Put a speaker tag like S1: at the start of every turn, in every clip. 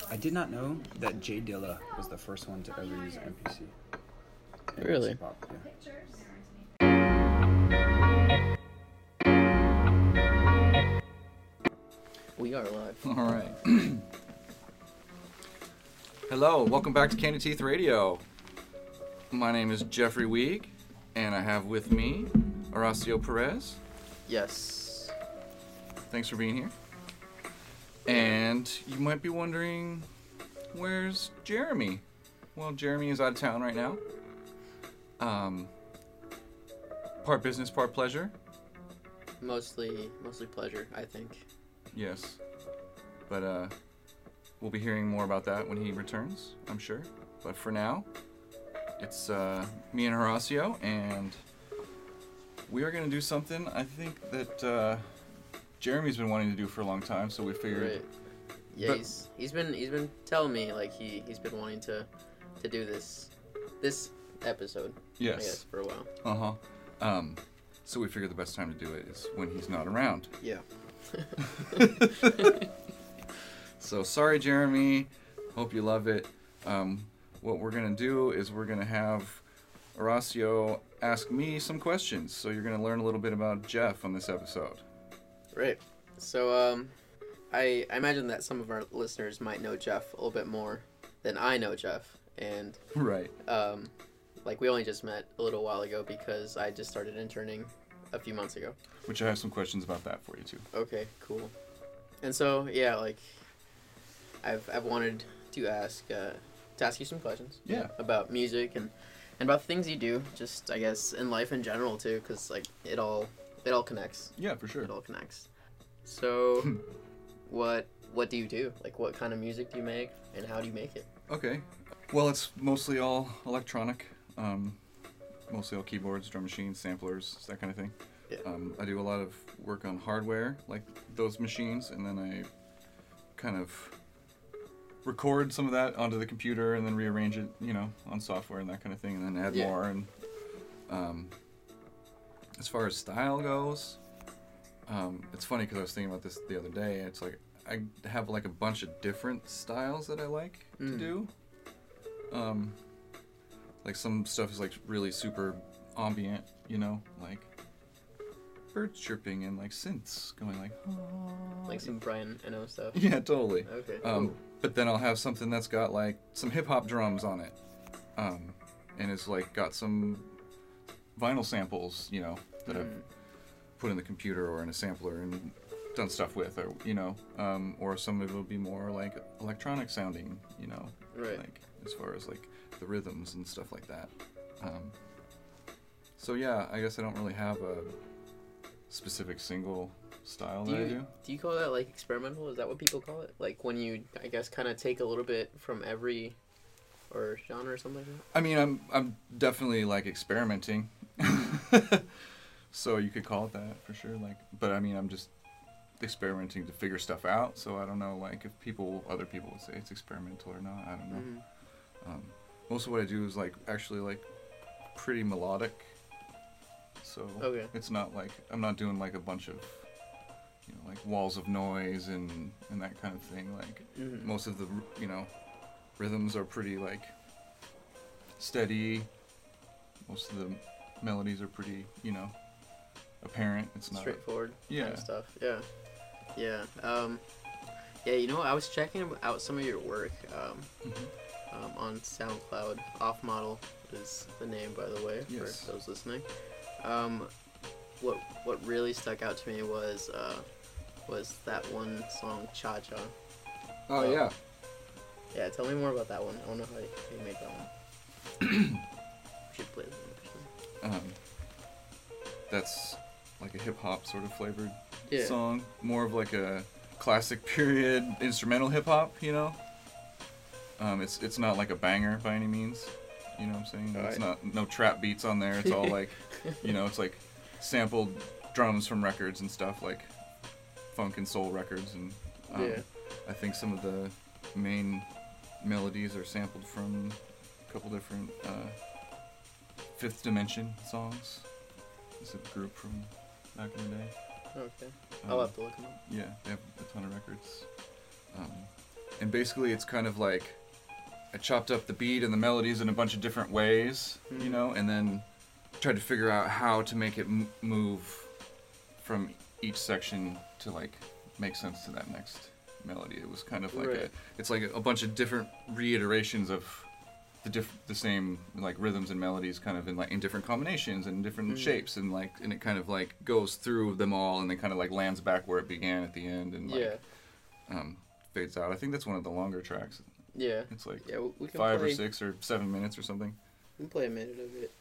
S1: I did not know that Jay Dilla was the first one to ever use MPC.
S2: Really?
S1: MPC pop, yeah.
S2: We are live.
S3: All right. Hello, welcome back to Candy Teeth Radio. My name is Jeffrey Weig, and I have with me Horacio Perez.
S2: Yes.
S3: Thanks for being here. And you might be wondering, where's Jeremy? Well, Jeremy is out of town right now. Part business, part pleasure.
S2: Mostly pleasure, I think.
S3: Yes. But we'll be hearing more about that when he returns, I'm sure. But for now, it's me and Horacio, and we are going to do something I think that Jeremy's been wanting to do for a long time, so we figured...
S2: Right. Yeah, he's been telling me like he's been wanting to do this episode.
S3: Yes.
S2: I guess for a while.
S3: So we figured the best time to do it is when he's not around.
S2: Yeah.
S3: So sorry, Jeremy. Hope you love it. What we're gonna do is we're gonna have Horacio ask me some questions. So you're gonna learn a little bit about Jeff on this episode.
S2: Right. So I imagine that some of our listeners might know Jeff a little bit more than I know Jeff, and
S3: Right.
S2: like we only just met a little while ago because I just started interning a few months ago.
S3: Which I have some questions about that for you too.
S2: Okay, cool. And so yeah, like I've wanted to ask you some questions.
S3: Yeah.
S2: About music and about things you do, just I guess in life in general too, because like it all connects.
S3: Yeah, for sure.
S2: It all connects. So, what do you do? Like, what kind of music do you make, and how do you make it?
S3: Okay. Well, it's mostly all electronic. Mostly all keyboards, drum machines, samplers, that kind of thing.
S2: Yeah.
S3: I do a lot of work on hardware, like those machines, and then I kind of record some of that onto the computer and then rearrange it, on software and that kind of thing, and then add more. And as far as style goes, it's funny because I was thinking about this the other day. It's like I have like a bunch of different styles that I like to do. Like some stuff is like really super ambient, like birds chirping and like synths going like.
S2: Like some Brian Eno stuff.
S3: Yeah, totally.
S2: Okay. Cool.
S3: But then I'll have something that's got like some hip hop drums on it, and it's like got some vinyl samples, that I've put in the computer or in a sampler and done stuff with, or some of it will be more like electronic sounding,
S2: Right.
S3: like as far as like the rhythms and stuff like that. So yeah, I guess I don't really have a specific single style that I do.
S2: Do you call that like experimental? Is that what people call it? Like when you, I guess, kind of take a little bit from every or genre or something like that?
S3: I mean, I'm definitely like experimenting. So you could call it that for sure. Like, but I mean, I'm just experimenting to figure stuff out. So I don't know, like, if other people would say it's experimental or not. I don't know. Most of what I do is like actually like pretty melodic. So it's not like I'm not doing like a bunch of like walls of noise and that kind of thing. Like most of the rhythms are pretty like steady. Most of the melodies are pretty apparent. It's not
S2: straightforward
S3: kind
S2: of stuff. Yeah. I was checking out some of your work on SoundCloud. Off Model is the name, by the way,
S3: Yes.
S2: for those listening. What really stuck out to me was that one song, Cha Cha.
S3: Oh yeah.
S2: Yeah, tell me more about that one. I don't know how you made that one. Should play that one.
S3: That's like a hip hop sort of flavored
S2: Yeah.
S3: song, more of like a classic period instrumental hip hop. It's not like a banger by any means. You know what I'm saying?
S2: Right.
S3: It's not no trap beats on there. It's all like, it's like sampled drums from records and stuff, like funk and soul records, and I think some of the main melodies are sampled from a couple different Fifth Dimension songs. It's a group from back in the day.
S2: Okay. I'll have to look them up.
S3: Yeah, they have a ton of records. And basically it's kind of like I chopped up the beat and the melodies in a bunch of different ways, you know, and then tried to figure out how to make it move from each section to like make sense to that next melody. It was kind of like it's like a bunch of different reiterations of the same like rhythms and melodies, kind of in different combinations and different shapes, and it kind of like goes through them all, and then kind of like lands back where it began at the end, and fades out. I think that's one of the longer tracks.
S2: Yeah.
S3: It's like
S2: we can
S3: 5 or 6 or 7 minutes or something.
S2: We can play a minute of it.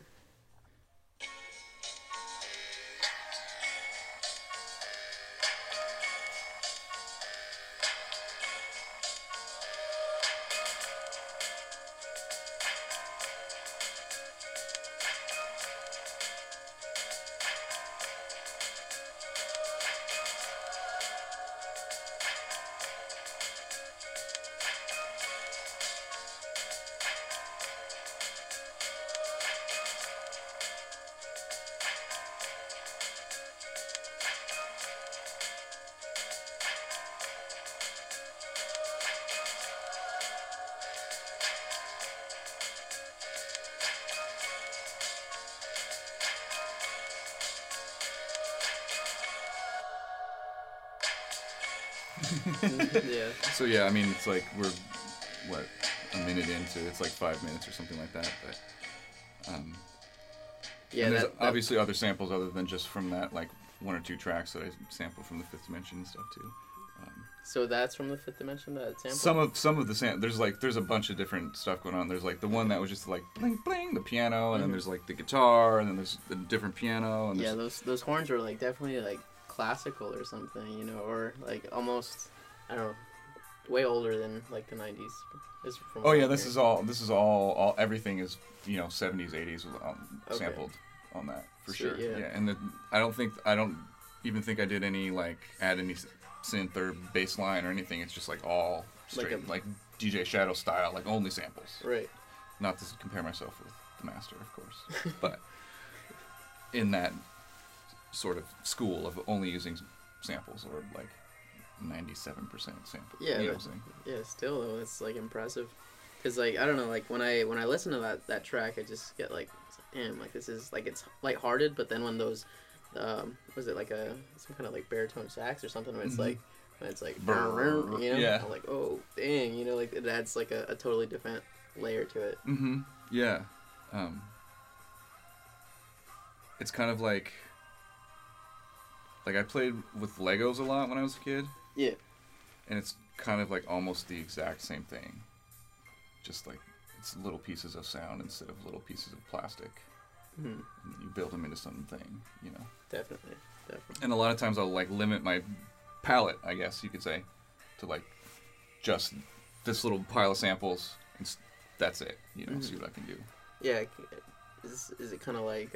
S2: Yeah.
S3: So yeah, I mean, it's like we're a minute into, it's like 5 minutes or something like that, but
S2: yeah,
S3: and there's obviously other samples other than just from that, like 1 or 2 tracks that I sampled from the Fifth Dimension and stuff too.
S2: So that's from the Fifth Dimension, that sample?
S3: Some of the there's a bunch of different stuff going on. There's like the one that was just like bling bling, the piano, and then there's like the guitar, and then there's the different piano, and
S2: those horns are like definitely like classical or something, you know, or like almost, I don't know, way older than like the 90s.
S3: Oh yeah, this is all everything is, you know, 70s, 80s sampled on that for sure. Yeah, and I don't even think I did any like add any synth or bass line or anything. It's just like all straight like DJ Shadow style, like only samples.
S2: Right.
S3: Not to compare myself with the master, of course, but in that sort of school of only using samples, or like 97% sample.
S2: Yeah,
S3: you know what I'm saying?
S2: Yeah. Still though, it's like impressive, because like I don't know, like when I listen to that track, I just get like, damn, like this is like, it's lighthearted, but then when those was it like some kind of like baritone sax or something, where it's like when it's like brr, you know,
S3: yeah.
S2: I'm like, oh dang, you know, like it adds like a totally different layer to it.
S3: Yeah. It's kind of like I played with Legos a lot when I was a kid.
S2: Yeah.
S3: And it's kind of like almost the exact same thing. Just like it's little pieces of sound instead of little pieces of plastic. And you build them into something, you know.
S2: Definitely.
S3: And a lot of times I'll like limit my palette, I guess you could say, to like just this little pile of samples, and that's it, you know. See what I can do.
S2: Yeah. Is it kind of like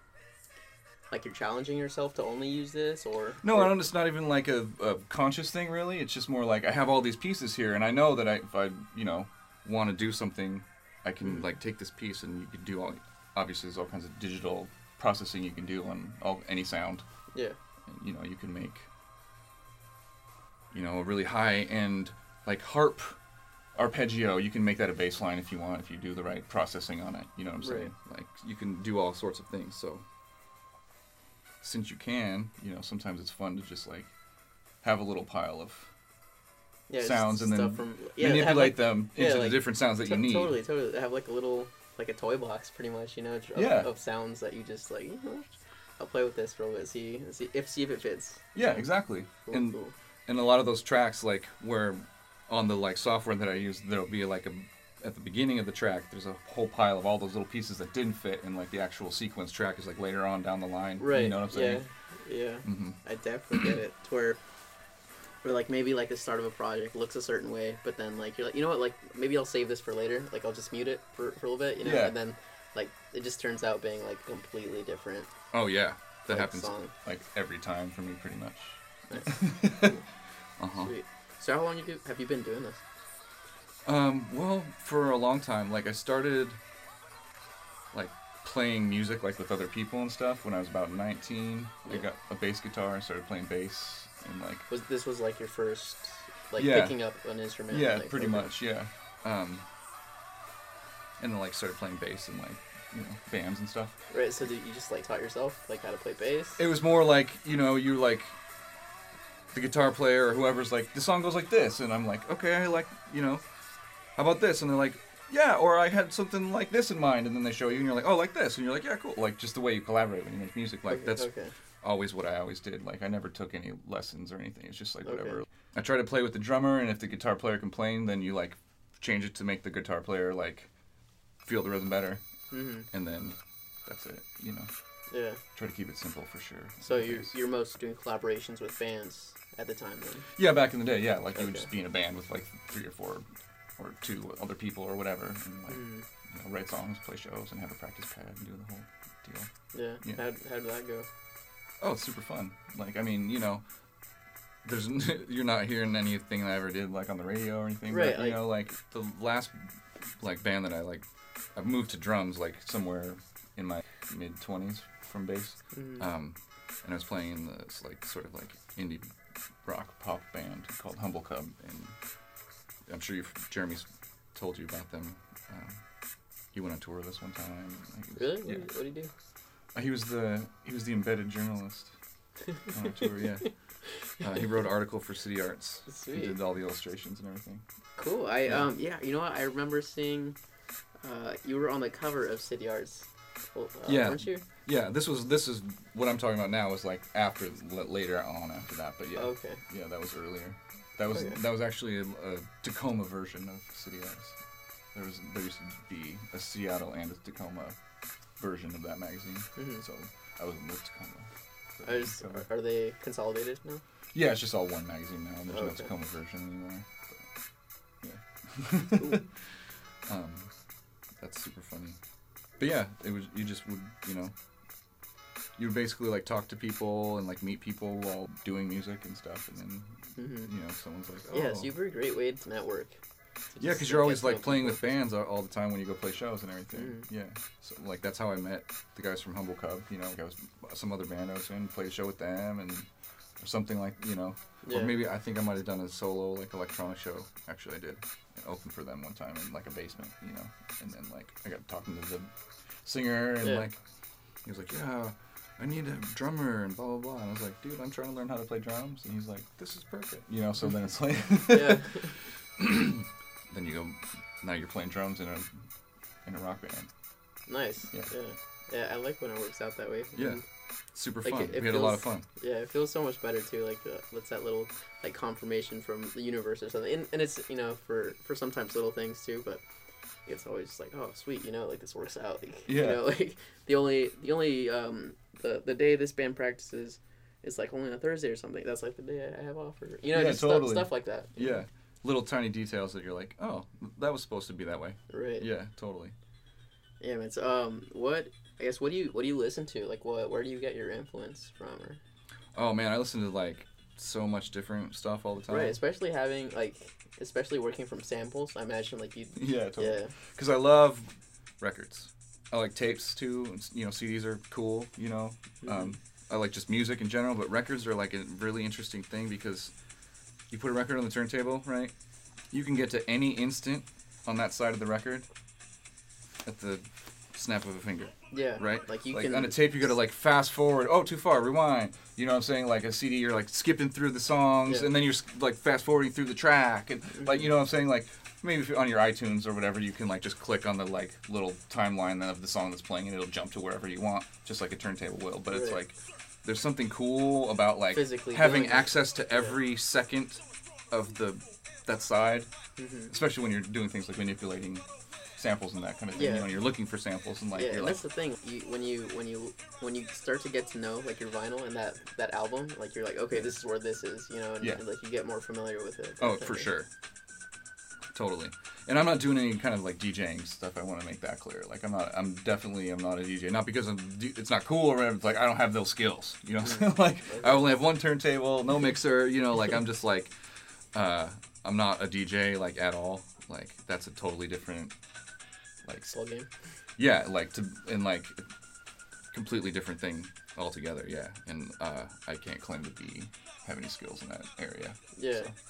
S2: you're challenging yourself to only use this, or?
S3: No, I don't. It's not even like a conscious thing, really. It's just more like I have all these pieces here, and I know that if I you know, want to do something, I can like take this piece, and you can do all. Obviously, there's all kinds of digital processing you can do on any sound.
S2: Yeah.
S3: And, you know, you can make, you know, a really high-end like harp arpeggio. You can make that a bass line if you want, if you do the right processing on it. You know what I'm saying? Like you can do all sorts of things. So since you can, you know, sometimes it's fun to just like have a little pile of sounds and then manipulate them into the different sounds that you need.
S2: Totally. Have like a little, like a toy box, pretty much, you know, of sounds that you just like, you know, I'll play with this for a little bit, see if it fits.
S3: Yeah, exactly. Cool. And a lot of those tracks, like where on the like software that I use, there'll be like at the beginning of the track, there's a whole pile of all those little pieces that didn't fit, and like the actual sequence track is like later on down the line.
S2: Right.
S3: You know what I'm saying?
S2: Yeah. I definitely get it. To where like maybe like the start of a project looks a certain way, but then like you're like, you know what, like maybe I'll save this for later. Like I'll just mute it for a little bit, you know, and then like it just turns out being like completely different.
S3: Oh yeah, that
S2: like,
S3: happens
S2: song.
S3: like every time for me, pretty much.
S2: Nice. Sweet. So how long have you been doing this?
S3: Well, for a long time. Like I started like playing music like with other people and stuff when I was about 19. I got a bass guitar and started playing bass, and like
S2: this was like your first like
S3: Yeah.
S2: picking up an instrument.
S3: Yeah,
S2: like,
S3: pretty
S2: okay.
S3: much. Yeah. And then like started playing bass in like bands and stuff.
S2: Right. So did you just like taught yourself like how to play bass?
S3: It was more like you like the guitar player or whoever's like the song goes like this, and I'm like, okay, I like how about this, and they're like, yeah, or I had something like this in mind, and then they show you, and you're like, oh, like this, and you're like, yeah, cool, like just the way you collaborate when you make music, like that's always what I always did. Like I never took any lessons or anything. It's just like whatever. I try to play with the drummer, and if the guitar player complained, then you like change it to make the guitar player like feel the rhythm better, and then that's it.
S2: Yeah.
S3: Try to keep it simple for sure.
S2: So you're mostly doing collaborations with bands at the time then?
S3: Yeah, back in the day, yeah. Like you would just be in a band with like 3 or 4 or 2 other people or whatever, and like write songs, play shows, and have a practice pad and do the whole deal.
S2: Yeah. How did that go?
S3: Oh, it's super fun. Like I mean, there's you're not hearing anything I ever did like on the radio or anything.
S2: Right.
S3: But, like the last like band that I moved to drums like somewhere in my mid-20s from bass. And I was playing in this like sort of like indie rock pop band called Humble Cub, and I'm sure Jeremy's told you about them. He went on tour with us one time.
S2: Really?
S3: Yeah.
S2: What did he do?
S3: He was the embedded journalist on a tour. Yeah. He wrote an article for City Arts.
S2: Sweet.
S3: He did all the illustrations and everything.
S2: Cool. You know what? I remember seeing you were on the cover of City Arts. Weren't you?
S3: Yeah, this is what I'm talking about now is like later on after that, but yeah.
S2: Okay.
S3: Yeah, that was earlier. That was actually a Tacoma version of City Arts. There used to be a Seattle and a Tacoma version of that magazine. So I was in the Tacoma.
S2: Are they consolidated now?
S3: Yeah, it's just all one magazine now. There's no Tacoma version anymore. But, yeah. That's super funny. But yeah, it was. You just would, you would basically like talk to people and like meet people while doing music and stuff, and then someone's like, oh.
S2: Yeah, super great way to network.
S3: Yeah, because you're always like playing with bands all the time when you go play shows and everything. Yeah, so like that's how I met the guys from Humble Cub. Like I was some other band I was in, played a show with them, and or something like or maybe I think I might have done a solo like electronic show. Actually, I did and opened for them one time in like a basement, and then like I got talking to the singer and like he was like, yeah, I need a drummer and blah blah blah, and I was like, dude, I'm trying to learn how to play drums, and he's like, this is perfect, so then it's like then you go, now you're playing drums in a rock band.
S2: Nice. Yeah, I like when it works out that way.
S3: Yeah, super
S2: like,
S3: fun. We had a lot of fun.
S2: Yeah, it feels so much better too. Like what's that little like confirmation from the universe or something, and it's for sometimes little things too, but it's always like, oh sweet, like this works out. Like, like the only the day this band practices is like only on a Thursday or something. That's like the day I have off, or just
S3: totally.
S2: stuff like that.
S3: Yeah. Little tiny details that you're like, oh, that was supposed to be that way.
S2: Right.
S3: Yeah, totally.
S2: Yeah, man. So, what do you listen to? Like, where do you get your influence from? Or?
S3: Oh man, I listen to like so much different stuff all the time.
S2: Right, especially working from samples. I imagine like you.
S3: Yeah, totally. Yeah. Because I love records. I like tapes too. CDs are cool. I like just music in general, but records are like a really interesting thing because. You put a record on the turntable, right? You can get to any instant on that side of the record at the snap of a finger.
S2: Yeah.
S3: Right?
S2: Like you
S3: can... on a tape, you gotta like fast forward. Oh, too far. Rewind. You know what I'm saying? Like a CD, you're like skipping through the songs, and then you're like fast forwarding through the track, and like you know what I'm saying? Like maybe if you're on your iTunes or whatever, you can like just click on the like little timeline of the song that's playing, and it'll jump to wherever you want, just like a turntable will. But it's like. There's something cool about like
S2: physically
S3: having access to every second of that side, especially when you're doing things like manipulating samples and that kind of thing. You're looking for samples and like.
S2: Yeah, and that's the thing. When you start to get to know like your vinyl and that album, like you're like, okay, this is where this is, and like you get more familiar with it.
S3: Oh, for sure. Totally. And I'm not doing any kind of like DJing stuff. I want to make that clear. Like I'm definitely not a DJ. Not because it's not cool or whatever. It's like I don't have those skills. You know what I'm saying? Like I only have one turntable, no mixer. Like I'm just like I'm not a DJ like at all. Like that's a totally different like
S2: ball game.
S3: Yeah, like like completely different thing altogether. Yeah, and I can't claim to have any skills in that area.
S2: Yeah.
S3: So.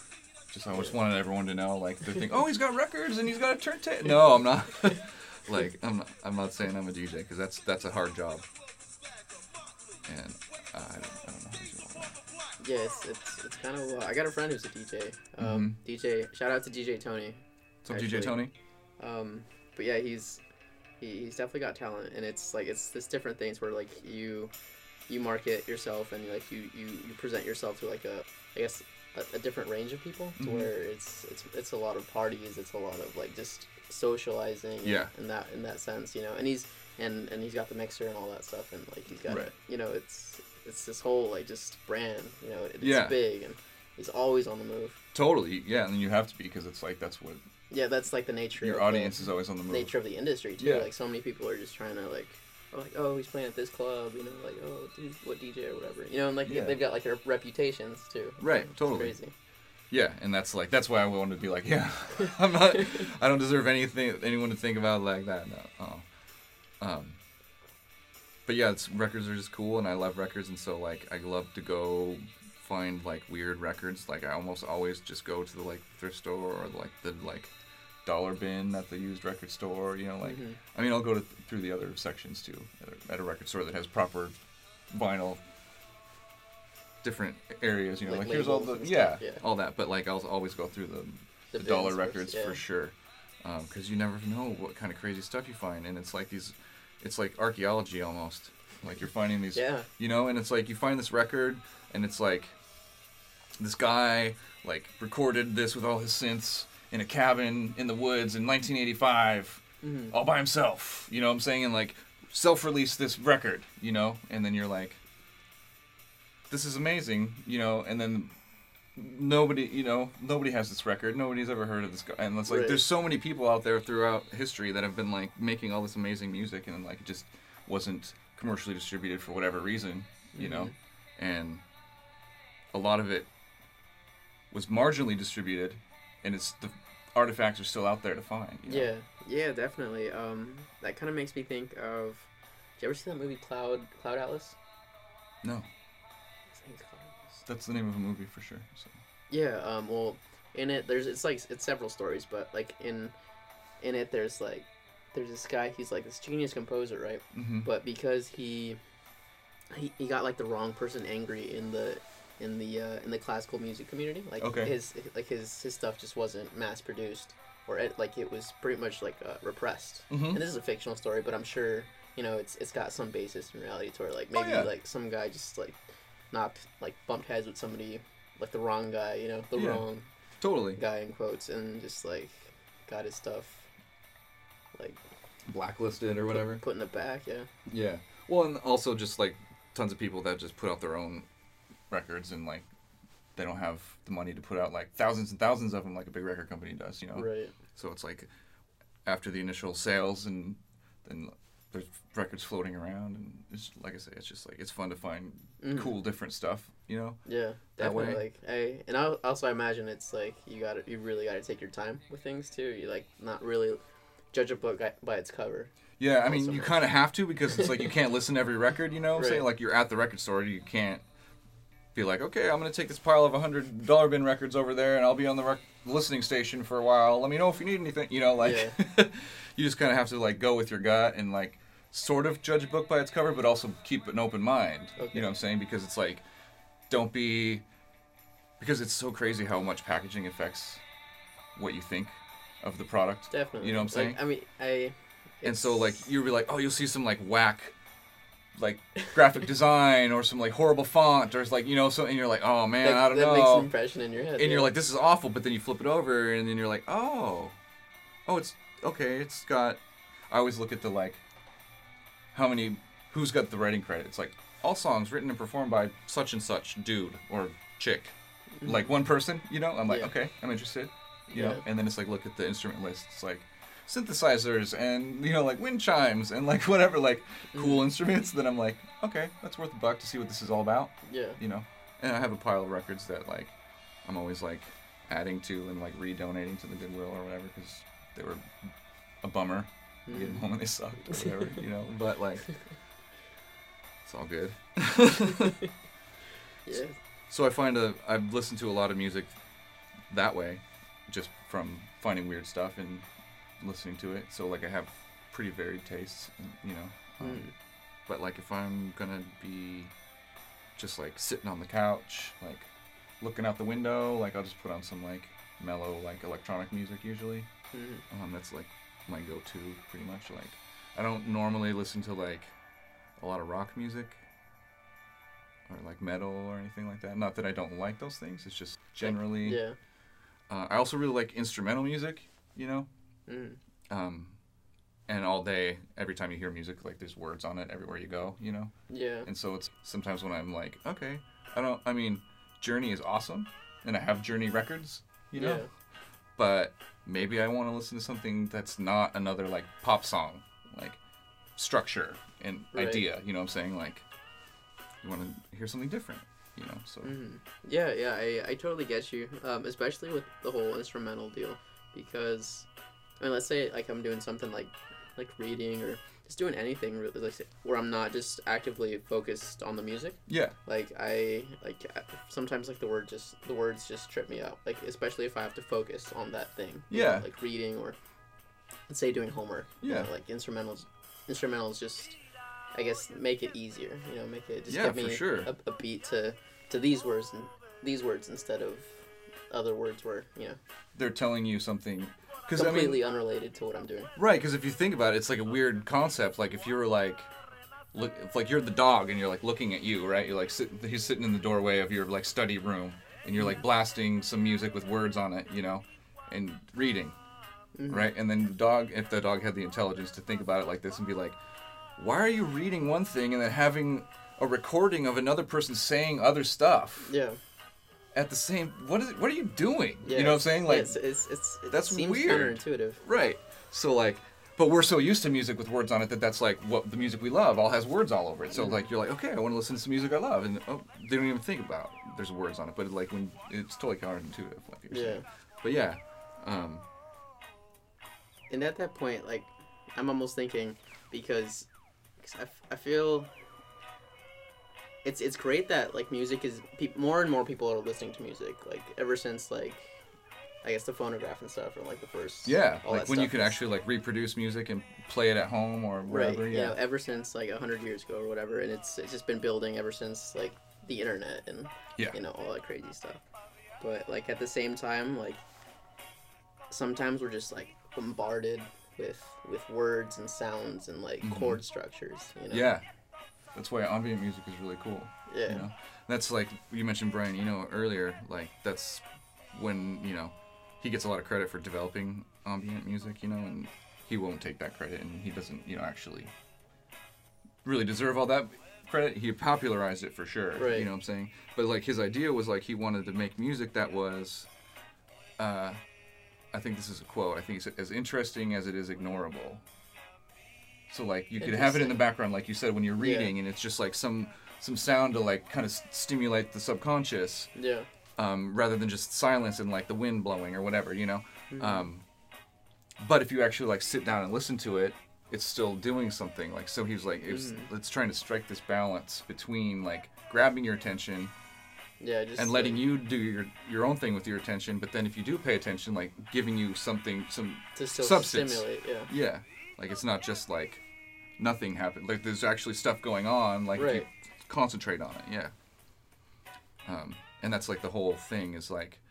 S3: Just I just wanted everyone to know, like, they think, oh, he's got records and he's got a turntable. No, I'm not. Like, I'm not saying I'm a DJ, because that's a hard job. And I don't know how to do all that.
S2: Yeah, it's kind of. I got a friend who's a DJ. DJ. Shout out to DJ Tony.
S3: So DJ Tony.
S2: But yeah, he's definitely got talent, and it's like it's different things where like you market yourself and like you present yourself to like a different range of people, to where it's a lot of parties, it's a lot of like just socializing.
S3: Yeah.
S2: In that sense, you know, and he's got the mixer and all that stuff, and like he's got
S3: Right.
S2: you know, it's this whole like just brand, you know, it's
S3: Yeah.
S2: big, and he's always on the move.
S3: Totally, yeah, and you have to be, because it's like that's what
S2: Yeah, that's like the nature.
S3: your
S2: of
S3: audience is always on the move.
S2: nature of the industry too.
S3: Yeah.
S2: Like so many people are just trying to like oh, he's playing at this club, you know, like oh, dude, what DJ or whatever, you know, and like
S3: Yeah.
S2: they've got like their reputations too.
S3: Right,
S2: It's
S3: totally.
S2: crazy.
S3: Yeah, and that's why I wanted to be like, yeah, I don't deserve anyone to think about it like that. No. But yeah, records are just cool, and I love records, and so like I love to go find like weird records. Like I almost always just go to the like thrift store or like the like dollar bin at the used record store. You know, like I mean, I'll go through the other sections too at a record store that has proper vinyl. Different areas, you know, like here's all the
S2: stuff,
S3: all that, but like I'll always go through the dollar records for sure, because you never know what kind of crazy stuff you find, and it's like archaeology almost, like you're finding these, you know, and it's like you find this record, and it's like this guy like recorded this with all his synths in a cabin in the woods in 1985, all by himself, you know what I'm saying, and like self-released this record, you know, and then you're like, this is amazing, you know, and then nobody has this record, nobody's ever heard of this guy, and it's like there's so many people out there throughout history that have been like making all this amazing music, and like it just wasn't commercially distributed for whatever reason, you know, and a lot of it was marginally distributed, and it's the artifacts are still out there to find. You know?
S2: Yeah, definitely. That kind of makes me think of. Did you ever see that movie Cloud Atlas?
S3: No. That's the name of a movie for sure. So.
S2: Yeah. Well, in it, it's several stories, but like in it, there's this guy. He's like this genius composer, right? But because he got like the wrong person angry in the classical music community, like his stuff just wasn't mass produced, or it was pretty much like repressed. And this is a fictional story, but I'm sure you know it's got some basis in reality, to where like maybe like some guy just like bumped heads with somebody, like the wrong guy, you know, the wrong guy in quotes, and just like got his stuff like
S3: blacklisted or whatever,
S2: put in the back.
S3: Yeah. Well, and also just like tons of people that just put out their own records, and like they don't have the money to put out like thousands and thousands of them like a big record company does, you know.
S2: Right.
S3: So it's like after the initial sales, and then there's records floating around, and it's like I say, it's just like it's fun to find cool different stuff, you know.
S2: Yeah, definitely. Like I imagine it's like you really gotta take your time with things too. You like not really judge a book by its cover.
S3: Yeah, I mean you kind of have to, because it's like you can't listen to every record, you know what I'm saying? Like you're at the record store, you can't be like, okay, I'm gonna take this pile of $100 bin records over there, and I'll be on the listening station for a while. Let me know if you need anything, you know, like you just kind of have to like go with your gut and like sort of judge a book by its cover, but also keep an open mind. You know what I'm saying? Because it's like, because it's so crazy how much packaging affects what you think of the product.
S2: Definitely.
S3: You know what I'm saying?
S2: I mean,
S3: and so like you'll be like, oh, you'll see some like whack like graphic design or some like horrible font or it's like, you know, so, and you're like, oh man, I don't know.
S2: That makes an impression in your head.
S3: And you're like, this is awful, but then you flip it over and then you're like, oh, it's okay. It's got. I always look at the like, who's got the writing credit? It's like all songs written and performed by such and such dude or chick, like one person. You know, I'm like, okay, I'm interested. You know, and then it's like look at the instrument list. It's like synthesizers and you know like wind chimes and like whatever like cool instruments. Then I'm like, okay, that's worth $1 to see what this is all about. Yeah. You know, and I have a pile of records that like I'm always like adding to and like redonating to the Goodwill or whatever because they were a bummer. Get them home and they sucked or whatever, you know. But like, it's all good.
S2: Yeah.
S3: So I find I've listened to a lot of music that way, just from finding weird stuff and listening to it. So like I have pretty varied tastes, you know. But like if I'm gonna be just like sitting on the couch, like looking out the window, like I'll just put on some like mellow like electronic music usually. That's like my go-to pretty much. Like I don't normally listen to like a lot of rock music or like metal or anything like that. Not that I don't like those things. It's just generally.
S2: Yeah.
S3: I also really like instrumental music, you know. And all day, every time you hear music, like there's words on it everywhere you go, you know.
S2: Yeah.
S3: And so it's sometimes when I'm like, okay, I mean, Journey is awesome, and I have Journey records, you know.
S2: Yeah.
S3: But maybe I want to listen to something that's not another like pop song, like structure and idea. You know what I'm saying? Like, you want to hear something different, you know? So.
S2: Yeah, I totally get you, especially with the whole instrumental deal, because, I mean, let's say like I'm doing something like reading or just doing anything really, like, where I'm not just actively focused on the music.
S3: Yeah.
S2: Like sometimes like the words just trip me out. Like especially if I have to focus on that thing. You know, like reading or let's say doing homework.
S3: Yeah.
S2: You know, like instrumentals just, I guess, make it easier. You know, make it just
S3: Yeah,
S2: give me
S3: for sure.
S2: a beat to these words instead of other words where, you know,
S3: They're telling you something.
S2: Completely unrelated to what I'm doing.
S3: Right, because if you think about it, it's like a weird concept. Like if you were like, if like you're the dog and you're like looking at you, right? You're like he's sitting in the doorway of your like study room, and you're like blasting some music with words on it, you know, and reading, right? And then the dog, if the dog had the intelligence to think about it like this and be like, why are you reading one thing and then having a recording of another person saying other stuff?
S2: Yeah.
S3: At the same, what are you doing?
S2: Yeah.
S3: You know what I'm saying? Like,
S2: it seems
S3: weird.
S2: Counterintuitive.
S3: Right. So like, but we're so used to music with words on it that's like what the music we love all has words all over it. So like you're like, okay, I want to listen to some music I love, and they don't even think about there's words on it. But like when it's totally counterintuitive, like you're saying. But yeah.
S2: And at that point, like, I'm almost thinking because I feel. It's great that like music is more and more people are listening to music, like ever since like I guess the phonograph and stuff, or like the first
S3: like when you could actually like reproduce music and play it at home or wherever.
S2: Right. Yeah. Ever since like 100 years ago or whatever, and it's just been building ever since like the internet and you know all that crazy stuff. But like at the same time, like sometimes we're just like bombarded with words and sounds and like chord structures. You know?
S3: Yeah. That's why ambient music is really cool.
S2: Yeah.
S3: You know? That's like, you mentioned Brian Eno earlier, like that's when, you know, he gets a lot of credit for developing ambient music, you know, and he won't take that credit, and he doesn't, you know, actually really deserve all that credit. He popularized it for sure, you know what I'm saying? But like his idea was like he wanted to make music that was, I think this is a quote, I think it's as interesting as it is ignorable. So like you could have it in the background, like you said, when you're reading, and it's just like some sound to like kind of stimulate the subconscious, rather than just silence and like the wind blowing or whatever, you know. But if you actually like sit down and listen to it, it's still doing something. Like so, he's like, it's trying to strike this balance between like grabbing your attention, and letting you do your own thing with your attention. But then if you do pay attention, like giving you some
S2: to still
S3: substance.
S2: Stimulate,
S3: Yeah. Like, it's not just, like, nothing happened. Like, there's actually stuff going on. Like, you concentrate on it, and that's, like, the whole thing is, like,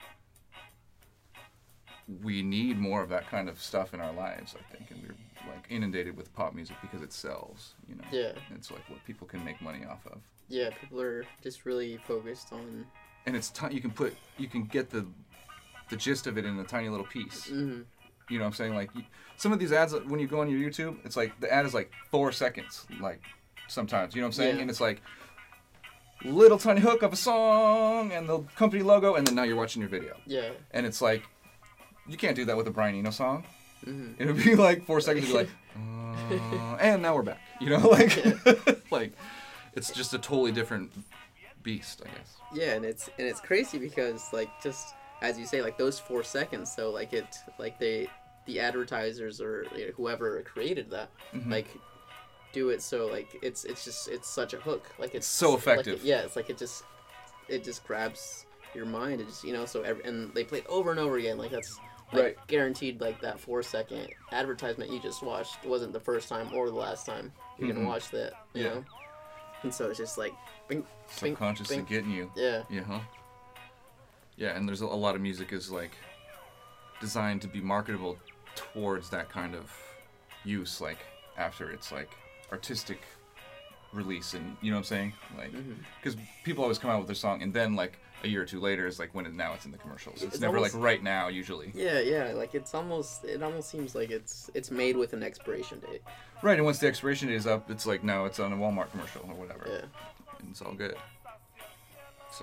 S3: we need more of that kind of stuff in our lives, I think. And we're, like, inundated with pop music because it sells, you know?
S2: Yeah.
S3: It's, like, what people can make money off of.
S2: Yeah, people are just really focused on...
S3: And it's you can get the gist of it in a tiny little piece. You know what I'm saying? Like, some of these ads, when you go on your YouTube, it's like, the ad is like 4 seconds, like, sometimes, you know what I'm saying?
S2: Yeah.
S3: And it's like, little tiny hook of a song, and the company logo, and then now you're watching your video.
S2: Yeah.
S3: And it's like, you can't do that with a Brian Eno song. It would be like 4 seconds, to be like, and now we're back. You know, like, like, it's just a totally different beast, I guess.
S2: Yeah, and it's crazy because, like, just... as you say, like those 4 seconds, so like the advertisers or whoever created that, like do it so like it's such a hook, like it's
S3: so effective.
S2: Like it's like it just grabs your mind. It's, you know, so and they played over and over again. Like that's like
S3: Right.
S2: guaranteed. Like that 4-second advertisement you just watched wasn't the first time or the last time you're gonna
S3: Mhm.
S2: watch that. You
S3: Yeah.
S2: know, and so it's just like, bing, bing,
S3: Subconsciously
S2: bing.
S3: getting you.
S2: Yeah.
S3: Yeah. Yeah, and there's a lot of music is like designed to be marketable towards that kind of use, like after it's like artistic release, and you know what I'm saying, like because people always come out with their song and then like a year or two later is like when now it's in the commercials. It's never
S2: almost-
S3: like right now usually.
S2: Yeah. Like it almost seems like it's made with an expiration date.
S3: Right, and once the expiration date is up, it's like now it's on a Walmart commercial or whatever.
S2: Yeah.
S3: And it's all good. So,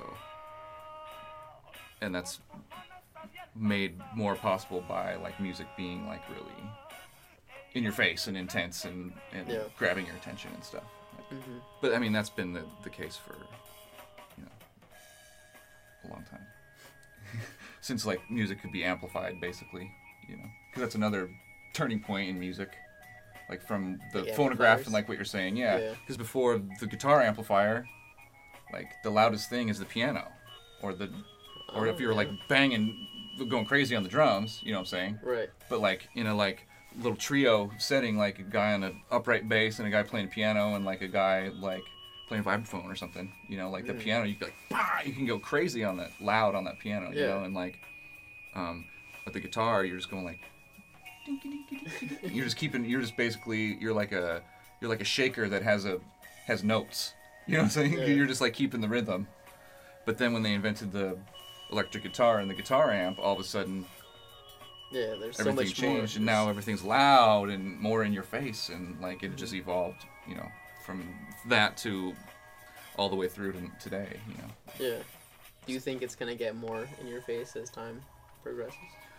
S3: and that's made more possible by like music being like really in your face and intense and
S2: Yeah.
S3: grabbing your attention and stuff. Like,
S2: Mhm.
S3: But I mean, that's been the case for, you know, a long time. Since like music could be amplified, basically, you know, because that's another turning point in music. Like from the
S2: The
S3: phonograph
S2: amplifiers?
S3: and like what you're saying, yeah.
S2: Yeah.
S3: Because before the guitar amplifier, like the loudest thing is the piano, or if you're
S2: yeah.
S3: like banging, going crazy on the drums, you know what I'm saying?
S2: Right.
S3: But like in a like little trio setting, like a guy on an upright bass and a guy playing piano and like a guy like playing vibraphone or something, you know, like the piano, you can like, bah! You can go crazy on that, loud on that piano, you
S2: Yeah.
S3: know, and like, with the guitar, you're just going like, you're just basically, you're like a shaker that has notes, you know what I'm saying?
S2: Yeah.
S3: You're just like keeping the rhythm. But then when they invented the electric guitar and the guitar amp, all of a sudden
S2: Yeah. There's so
S3: everything
S2: much
S3: changed,
S2: more.
S3: and now everything's loud and more in your face, and like it just evolved, you know, from that to all the way through to today, you know.
S2: Yeah. Do you think it's gonna get more in your face as time progresses?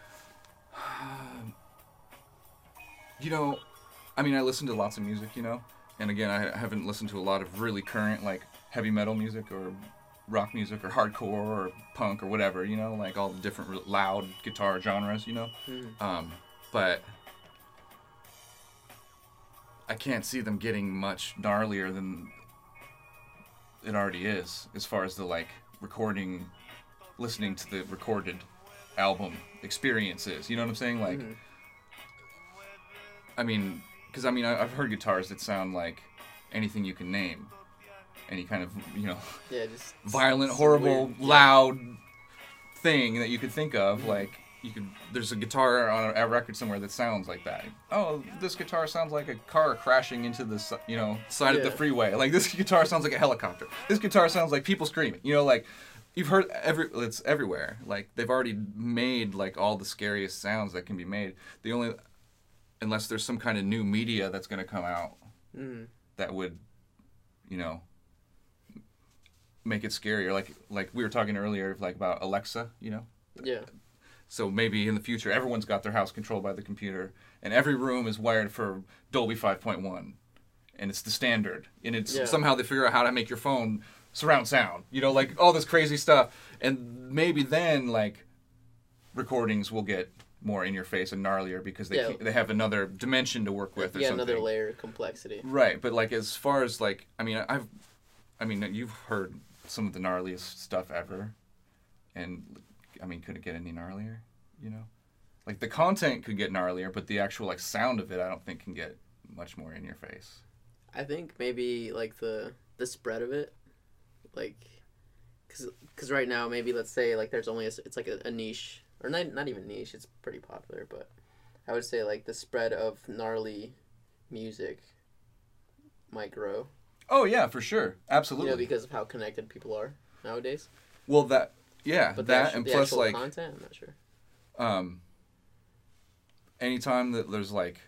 S3: You know, I mean, I listen to lots of music, you know, and again, I haven't listened to a lot of really current like heavy metal music or rock music or hardcore or punk or whatever, you know, like all the different loud guitar genres, you know. But I can't see them getting much gnarlier than it already is, as far as the like recording, listening to the recorded album experiences. You know what I'm saying? Like, I mean, because I mean, I've heard guitars that sound like anything you can name, any kind of, you know,
S2: Yeah. Just
S3: violent,
S2: some
S3: horrible,
S2: weird-
S3: loud thing that you could think of. Like, there's a guitar on a record somewhere that sounds like that. Oh, this guitar sounds like a car crashing into the side of the
S2: Yeah.
S3: freeway. Like, this guitar sounds like a helicopter. This guitar sounds like people screaming. You know, like, you've heard it's everywhere. Like, they've already made like all the scariest sounds that can be made. The only, unless there's some kind of new media that's going to come out that would, you know, make it scarier. Like we were talking earlier, like about Alexa, you know.
S2: Yeah.
S3: So maybe in the future, everyone's got their house controlled by the computer, and every room is wired for Dolby 5.1, and it's the standard. And it's somehow they figure out how to make your phone surround sound. You know, like all this crazy stuff. And maybe then, like, recordings will get more in your face and gnarlier because they have another dimension to work with or
S2: Yeah,
S3: something.
S2: another layer of complexity.
S3: Right, but like as far as like, I mean, you've heard some of the gnarliest stuff ever, and I mean, could it get any gnarlier? You know, like the content could get gnarlier, but the actual like sound of it, I don't think can get much more in your face.
S2: I think maybe like the spread of it, like, cause right now maybe let's say like there's only it's like a niche, or not even niche, it's pretty popular, but I would say like the spread of gnarly music might grow.
S3: Oh yeah, for sure, absolutely.
S2: You know, because of how connected people are nowadays.
S3: Well, but
S2: the
S3: and plus
S2: actual
S3: like
S2: content, I'm not sure.
S3: anytime that there's like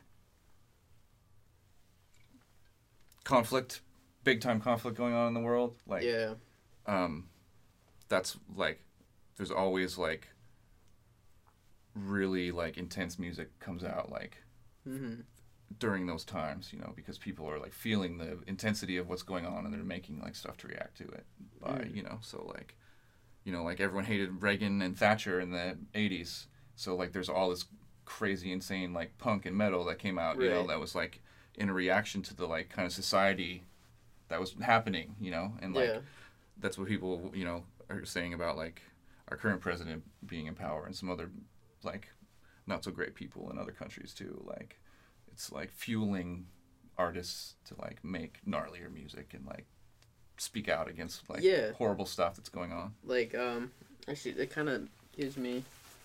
S3: conflict, big time conflict going on in the world, like
S2: Yeah.
S3: that's like there's always like really like intense music comes out like during those times, you know, because people are like feeling the intensity of what's going on and they're making like stuff to react to it by, you know, so like, you know, like everyone hated Reagan and Thatcher in the 80s, so like there's all this crazy insane like punk and metal that came out, you know,
S2: Right.
S3: that was like in a reaction to the like kind of society that was happening, you know, and like
S2: Yeah.
S3: that's what people, you know, are saying about like our current president being in power and some other like not so great people in other countries too. Like it's like fueling artists to like make gnarlier music and like speak out against like horrible stuff that's going on.
S2: Like actually it kind of gives me.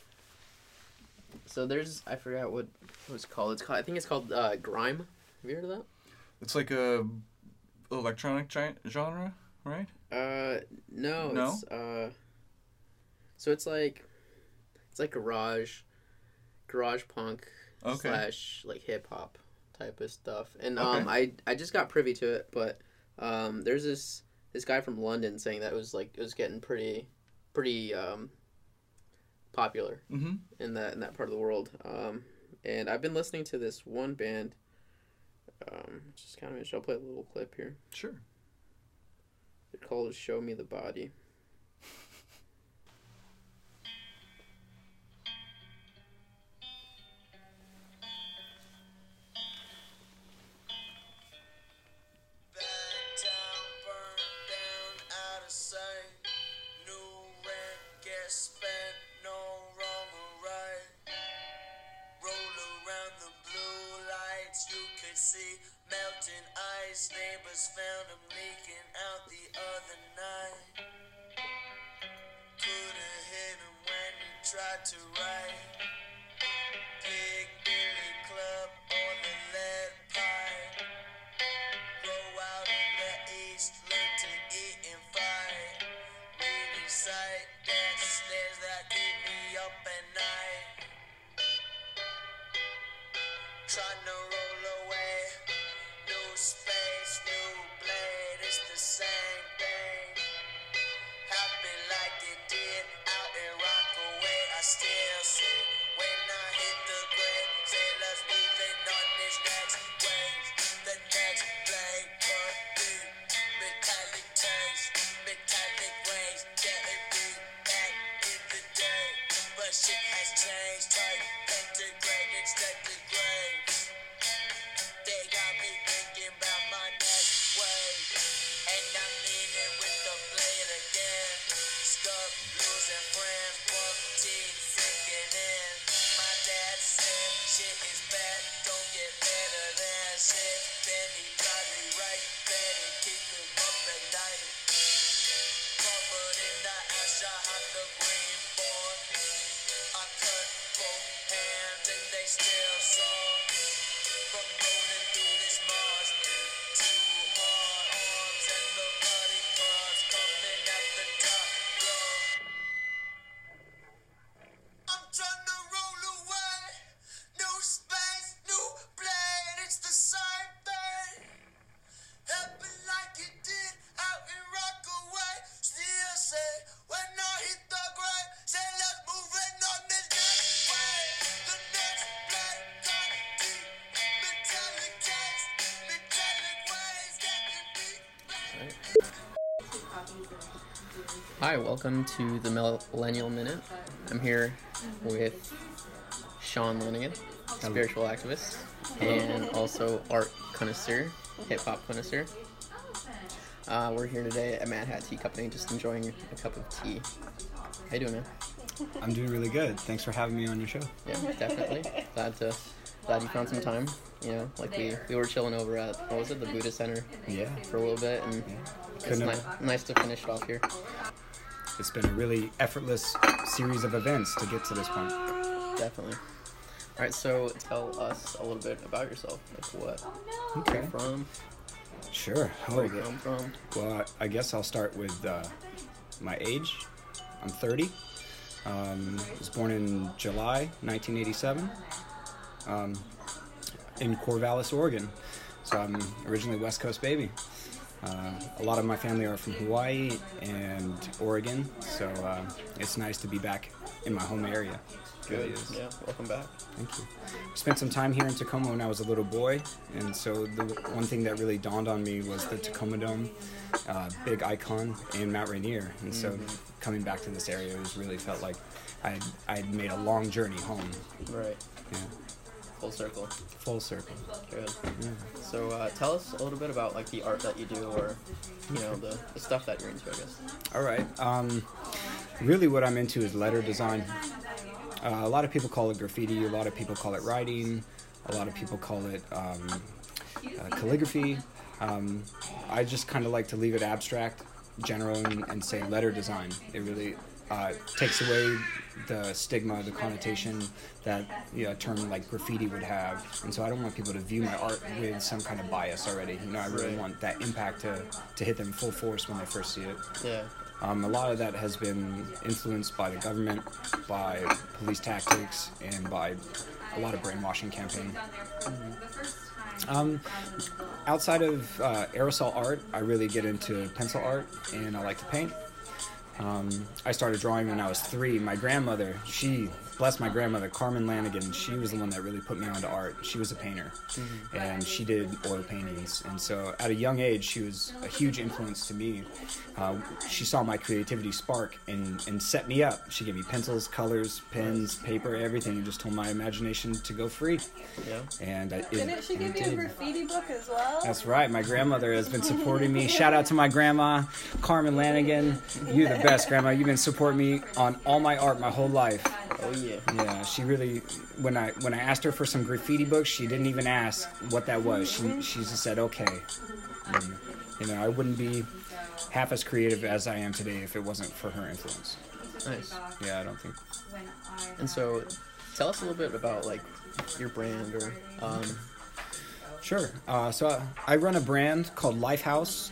S2: So there's I forgot what it's called. I think it's called grime. Have you heard of that?
S3: It's like a electronic genre, right?
S2: No. It's, so it's like garage punk / like hip hop type of stuff. And I just got privy to it, but there's this guy from London saying that it was getting pretty popular in that part of the world. And I've been listening to this one band. Just kind of, I'll play a little clip here.
S3: Sure.
S2: They're called "Show Me the Body."
S4: See melting ice, neighbors found him leaking out the other night. Could've hit him when he tried to write. Big Billy Club on the lead pipe. Grow out in the east, learn to eat and fight. Really sight that snares that keep me up at night. Trying to roll away. New space, new blade, it's the same thing. Happen like it did out in Rockaway. I still say, when I hit the grave, sailors moving on this next wave. The next blade, but deep, metallic taste, metallic waves, getting beat back in the day. But shit has changed, type pentagram instead of graves. They got me thinking about my next wave. And I'm leaning with the blade again. Scuff losing friends, buck teeth sinking in. My dad said shit is bad, don't get better than shit. Then he probably right, better keep him up at night. Covered in the ash, I hop the green board. I cut both hands and they still sore. From rolling through this Mars, two hard arms and the bloody claws coming at the top floor. I'm trying to roll away. New space, new blade, it's the same thing. Happen like it did out in Rockaway. Still say, when I hit the grave, say let's move it on this next wave. The next blade got deep. Metallic taste, metallic waves, getting beat.
S2: Hi, welcome to the Millennial Minute. I'm here with Sean Lenigan, spiritual activist, and also art connoisseur, hip-hop connoisseur. We're here today at Mad Hat Tea Company, just enjoying a cup of tea. How you doing, man?
S1: I'm doing really good. Thanks for having me on your show.
S2: Yeah, definitely. Glad you found some time. You know, like we were chilling over at, what was it, the Buddha Center?
S1: Yeah.
S2: For a little bit, and it's nice to finish it off here.
S1: It's been a really effortless series of events to get to this point.
S2: Definitely. All right, so tell us a little bit about yourself. Like what?
S1: Okay.
S2: Where you're from?
S1: Sure.
S2: Where you come from?
S1: Well, I guess I'll start with my age. I'm 30. Was born in July 1987 in Corvallis, Oregon. So I'm originally West Coast baby. A lot of my family are from Hawaii and Oregon, so it's nice to be back in my home area.
S2: Good.
S1: Really is.
S2: Yeah, welcome back.
S1: Thank you. Spent some time here in Tacoma when I was a little boy, and so the one thing that really dawned on me was the Tacoma Dome, big icon in Mount Rainier, and so coming back to this area was really felt like I'd made a long journey home.
S2: Right.
S1: Yeah.
S2: Full circle.
S1: Full circle.
S2: Good.
S1: Yeah.
S2: So tell us a little bit about like the art that you do, or you know the stuff that you're into, I guess.
S1: All right. really what I'm into is letter design. A lot of people call it graffiti. A lot of people call it writing. A lot of people call it calligraphy. I just kind of like to leave it abstract, general, and say letter design. It really takes away the stigma, the connotation that a term like graffiti would have. And so I don't want people to view my art with some kind of bias already. I really want that impact to hit them full force when they first see it.
S2: Yeah.
S1: A lot of that has been influenced by the government, by police tactics, and by a lot of brainwashing campaign. Outside of aerosol art, I really get into pencil art, and I like to paint. I started drawing when I was 3. My grandmother, bless my grandmother, Carmen Lanigan, she was the one that really put me onto art. She was a painter, and she did oil paintings. And so at a young age, she was a huge influence to me. She saw my creativity spark and set me up. She gave me pencils, colors, pens, paper, everything, and just told my imagination to go free.
S2: Yeah.
S1: And
S5: Didn't she give you a graffiti book as well?
S1: That's right. My grandmother has been supporting me. Shout out to my grandma, Carmen Lanigan. You're the best, Grandma. You've been supporting me on all my art my whole life.
S2: Oh yeah.
S1: Yeah, she really. When I asked her for some graffiti books, she didn't even ask what that was. She just said okay. And, I wouldn't be half as creative as I am today if it wasn't for her influence.
S2: Nice.
S1: Yeah, I don't think.
S2: And so, tell us a little bit about like your brand or.
S1: Sure. So I run a brand called Lifehaus,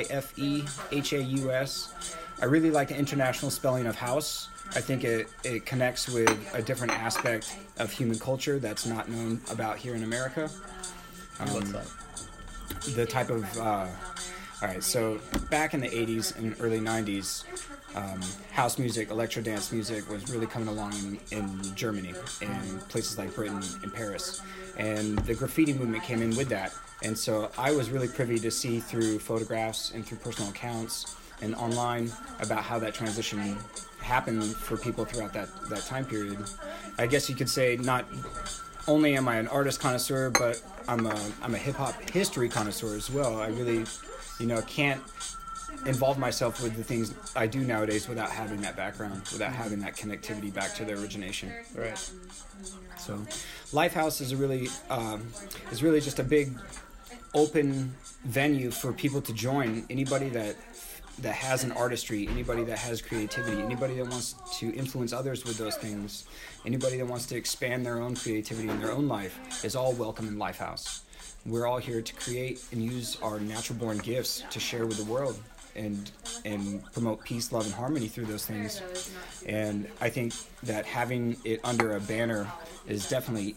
S1: Lyfehaus. I really like the international spelling of house. I think it connects with a different aspect of human culture that's not known about here in America.
S2: What's that?
S1: The type of... all right, so back in the 80s and early 90s, house music, electro dance music was really coming along in Germany and places like Britain and Paris. And the graffiti movement came in with that. And so I was really privy to see through photographs and through personal accounts and online about how that transition happened for people throughout that time period. I guess you could say not only am I an artist connoisseur, but I'm a hip-hop history connoisseur as well. I really, can't involve myself with the things I do nowadays without having that background, without having that connectivity back to their origination.
S2: Right.
S1: So, Lifehaus is really just a big, open venue for people to join. Anybody that has an artistry, anybody that has creativity, anybody that wants to influence others with those things, anybody that wants to expand their own creativity in their own life is all welcome in Lifehaus. We're all here to create and use our natural-born gifts to share with the world and promote peace, love, and harmony through those things. And I think that having it under a banner is definitely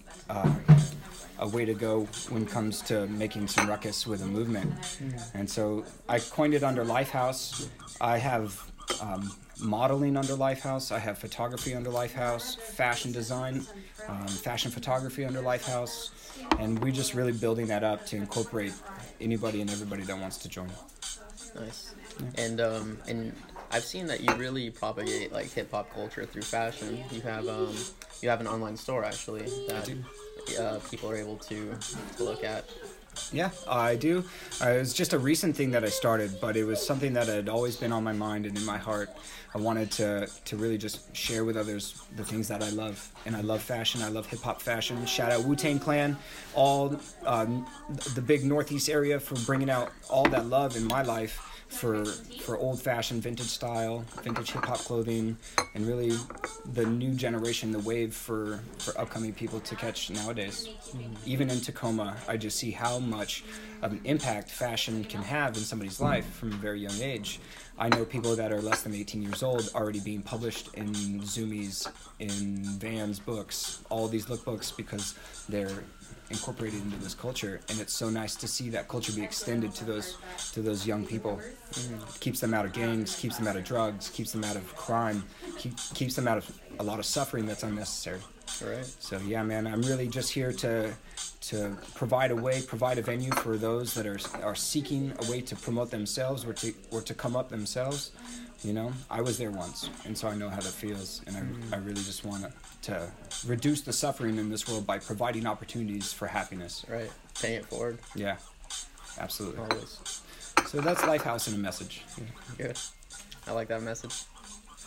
S1: a way to go when it comes to making some ruckus with a movement. And so I coined it under Lifehaus. I have modeling under Lifehaus. I have photography under Lifehaus, fashion design, fashion photography under Lifehaus. And we're just really building that up to incorporate anybody and everybody that wants to join.
S2: Nice. Yeah. And I've seen that you really propagate like hip hop culture through fashion. You have an online store actually that people are able to look at.
S1: Yeah, I do. It was just a recent thing that I started, but it was something that had always been on my mind and in my heart. I wanted to really just share with others the things that I love. And I love fashion. I love hip-hop fashion. Shout out Wu-Tang Clan, all the big Northeast area for bringing out all that love in my life for old-fashioned vintage style, vintage hip-hop clothing, and really the new generation, the wave for upcoming people to catch nowadays. Even in Tacoma, I just see how much of an impact fashion can have in somebody's life from a very young age. I know people that are less than 18 years old already being published in Zoomies, in Vans books, all these lookbooks, because they're incorporated into this culture, and it's so nice to see that culture be extended to those young people. Keeps them out of gangs, keeps them out of drugs, keeps them out of crime, keeps them out of a lot of suffering that's unnecessary.
S2: Right.
S1: So yeah, man, I'm really just here to provide a venue for those that are seeking a way to promote themselves or to come up themselves. I was there once, and so I know how that feels, and I really just want to reduce the suffering in this world by providing opportunities for happiness.
S2: Right. Paying it forward.
S1: Yeah, absolutely.
S2: Always.
S1: So that's Lifehaus in a message.
S2: Good. I like that message.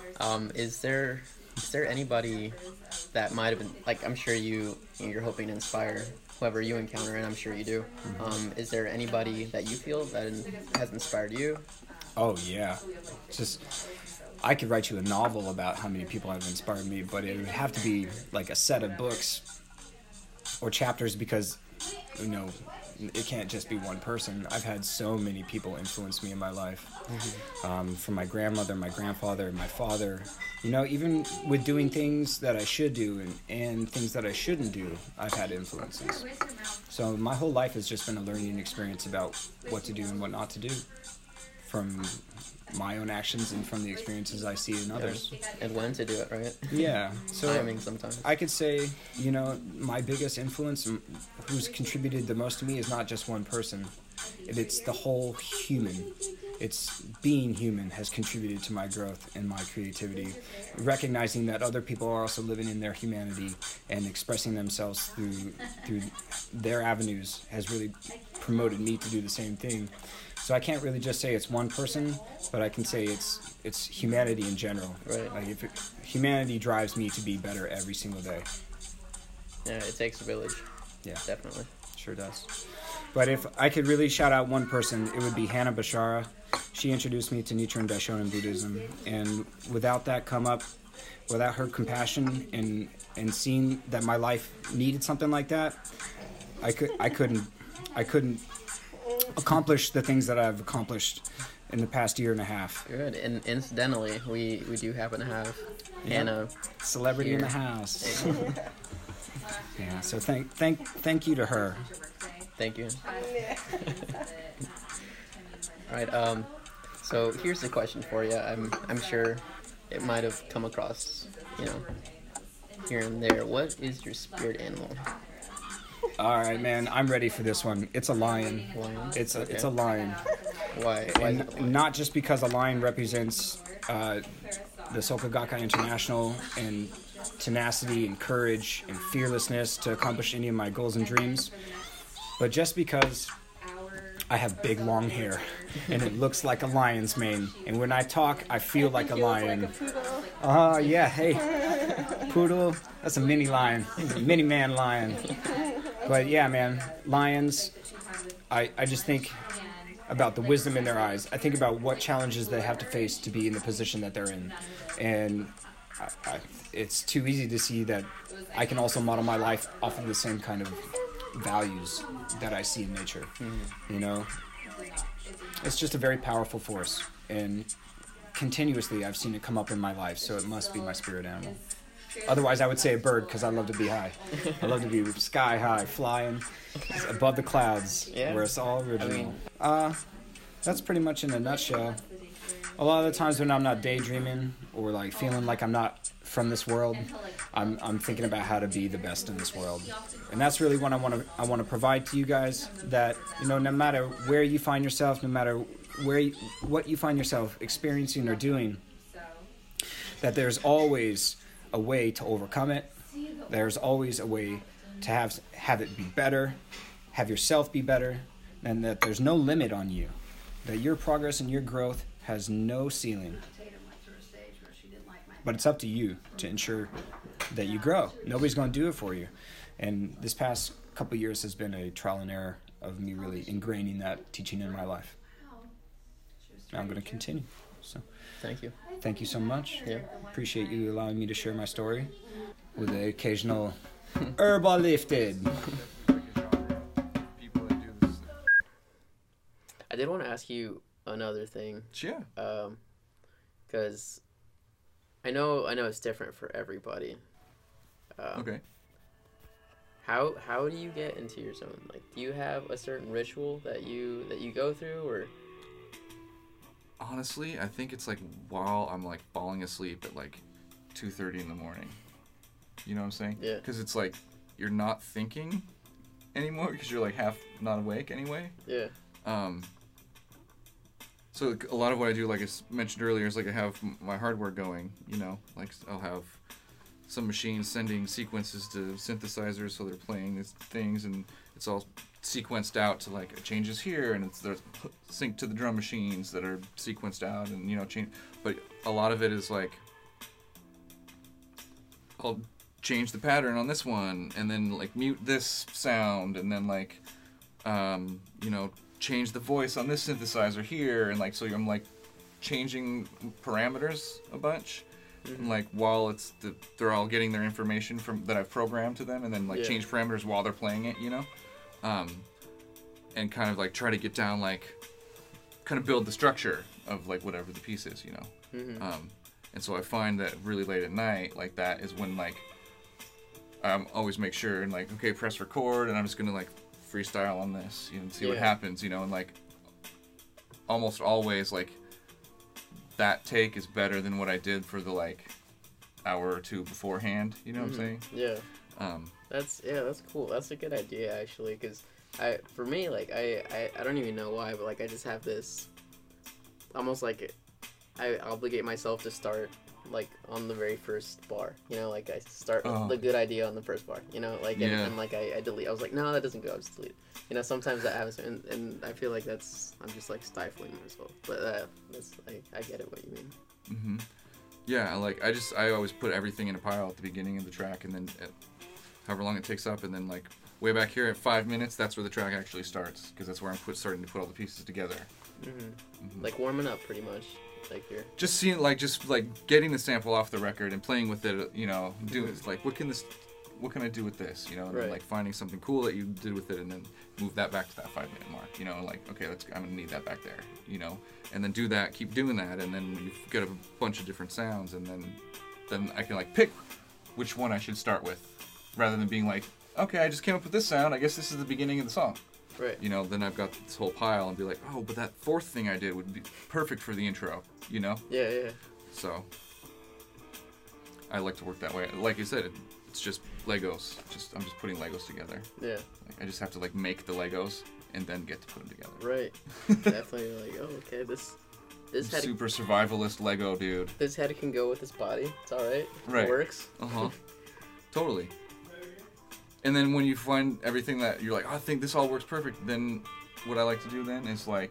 S2: Is there anybody that might have been, like, I'm sure you're hoping to inspire whoever you encounter, and I'm sure you do. Is there anybody that you feel that has inspired you?
S1: Oh yeah, just I could write you a novel about how many people have inspired me, but it would have to be like a set of books or chapters, because it can't just be one person. I've had so many people influence me in my life, from my grandmother, my grandfather, my father. Even with doing things that I should do and things that I shouldn't do, I've had influences. So my whole life has just been a learning experience about what to do and what not to do, from my own actions and from the experiences I see in others.
S2: And when to do it, right?
S1: Yeah. So
S2: timing sometimes.
S1: I could say, my biggest influence, who's contributed the most to me, is not just one person. It's the whole human. It's being human has contributed to my growth and my creativity. Recognizing that other people are also living in their humanity and expressing themselves through their avenues has really promoted me to do the same thing. So I can't really just say it's one person, but I can say it's humanity in general.
S2: Right.
S1: Like humanity drives me to be better every single day.
S2: Yeah, it takes a village.
S1: Yeah,
S2: definitely.
S1: Sure does. But if I could really shout out one person, it would be Hannah Bashara. She introduced me to Nichiren Daishonin Buddhism, and without her compassion and seeing that my life needed something like that, I couldn't accomplish the things that I've accomplished in the past year and a half.
S2: Good. And incidentally, we do happen to have Hannah,
S1: celebrity
S2: here
S1: in the house. Yeah. So thank you to her.
S2: Thank you. All right. So here's the question for you. I'm sure it might have come across, here and there. What is your spirit animal?
S1: All right, man. I'm ready for this one. It's a lion.
S2: Lion?
S1: It's a lion.
S2: Why?
S1: And
S2: is it lion?
S1: not just because a lion represents the Soka Gakkai International and tenacity and courage and fearlessness to accomplish any of my goals and dreams, but just because I have big long hair and it looks like a lion's mane, and when I talk I feel like a lion.
S5: Like a poodle.
S1: Yeah, hey. Poodle, that's a mini lion. A mini man lion. But yeah, man, lions, I just think about the wisdom in their eyes. I think about what challenges they have to face to be in the position that they're in. And it's too easy to see that I can also model my life off of the same kind of values that I see in nature. It's just a very powerful force. And continuously I've seen it come up in my life, so it must be my spirit animal. Otherwise, I would say a bird, because I love to be high. I love to be sky high, flying above the clouds, where it's all original. That's pretty much in a nutshell. A lot of the times when I'm not daydreaming or like feeling like I'm not from this world, I'm thinking about how to be the best in this world, and that's really what I want to provide to you guys. That no matter where you find yourself, no matter what you find yourself experiencing or doing, that there's always a way to overcome it. There's always a way to have it be better, have yourself be better, and that there's no limit on you. That your progress and your growth has no ceiling. But it's up to you to ensure that you grow. Nobody's going to do it for you. And this past couple years has been a trial and error of me really ingraining that teaching in my life. And I'm going to continue. So
S2: Thank you.
S1: thank you so much.
S2: Yeah.
S1: Appreciate you allowing me to share my story with the occasional herbal lifted.
S3: People that do this.
S2: I did want to ask you another thing.
S3: Yeah.
S2: Because I know it's different for everybody.
S3: Okay.
S2: How do you get into your zone? Like, do you have a certain ritual that you go through, or?
S3: Honestly, I think it's like while I'm like falling asleep at like 2:30 in the morning. You know what I'm saying?
S2: Yeah.
S3: Because it's like you're not thinking anymore because you're like half not awake anyway.
S2: Yeah.
S3: So a lot of what I do, like I mentioned earlier, is like I have my hardware going. Like I'll have some machines sending sequences to synthesizers, so they're playing these things, and it's all sequenced out to like it changes here, and there's synced to the drum machines that are sequenced out, and change. But a lot of it is like I'll change the pattern on this one, and then like mute this sound, and then like, you know, change the voice on this synthesizer here, and like so I'm like changing parameters a bunch, and, like while they're all getting their information from that I've programmed to them, and then like change parameters while they're playing it, you know, and kind of like try to get down like, kind of build the structure of like whatever the piece is, you know. And so I find that really late at night, like that is when like always make sure and like, okay, press record, and I'm just gonna like freestyle on this, you know, and see what happens, you know, and like almost always like that take is better than what I did for the like hour or two beforehand, you know what I'm saying?
S2: Yeah. That's cool. That's a good idea actually, because for me like I don't even know why, but like I just have this almost like I obligate myself to start like on the very first bar, you know, like I start the good idea on the first bar, you know, like and like I delete. I was like, no, that doesn't go. I'll just delete it. You know, sometimes that happens, and I feel like I'm just like stifling myself. But that's I get it what you mean.
S3: Yeah, like I always put everything in a pile at the beginning of the track, and then however long it takes up, and then like way back here at 5 minutes, that's where the track actually starts, because that's where I'm starting to put all the pieces together.
S2: Like warming up pretty much. Like you're
S3: just getting the sample off the record and playing with it, you know, doing like what can I do with this, you know, and then like finding something cool that you did with it, and then move that back to that 5 minute mark, you know, like okay, I'm gonna need that back there, you know, and then do that, keep doing that, and then you've got a bunch of different sounds, and then I can like pick which one I should start with, rather than being like, okay, I just came up with this sound, I guess this is the beginning of the song.
S2: Right.
S3: You know, then I've got this whole pile and be like, oh, but that fourth thing I did would be perfect for the intro, you know?
S2: Yeah, yeah.
S3: So, I like to work that way. Like you said, it's just Legos. I'm just putting Legos together.
S2: Yeah.
S3: Like, I just have to like make the Legos and then get to put them together.
S2: Right. Definitely like, oh, okay, this head
S3: super survivalist Lego dude.
S2: This head can go with this body. It's all right.
S3: Right.
S2: It works.
S3: Totally. And then when you find everything that you're like, oh, I think this all works perfect, then what I like to do then is like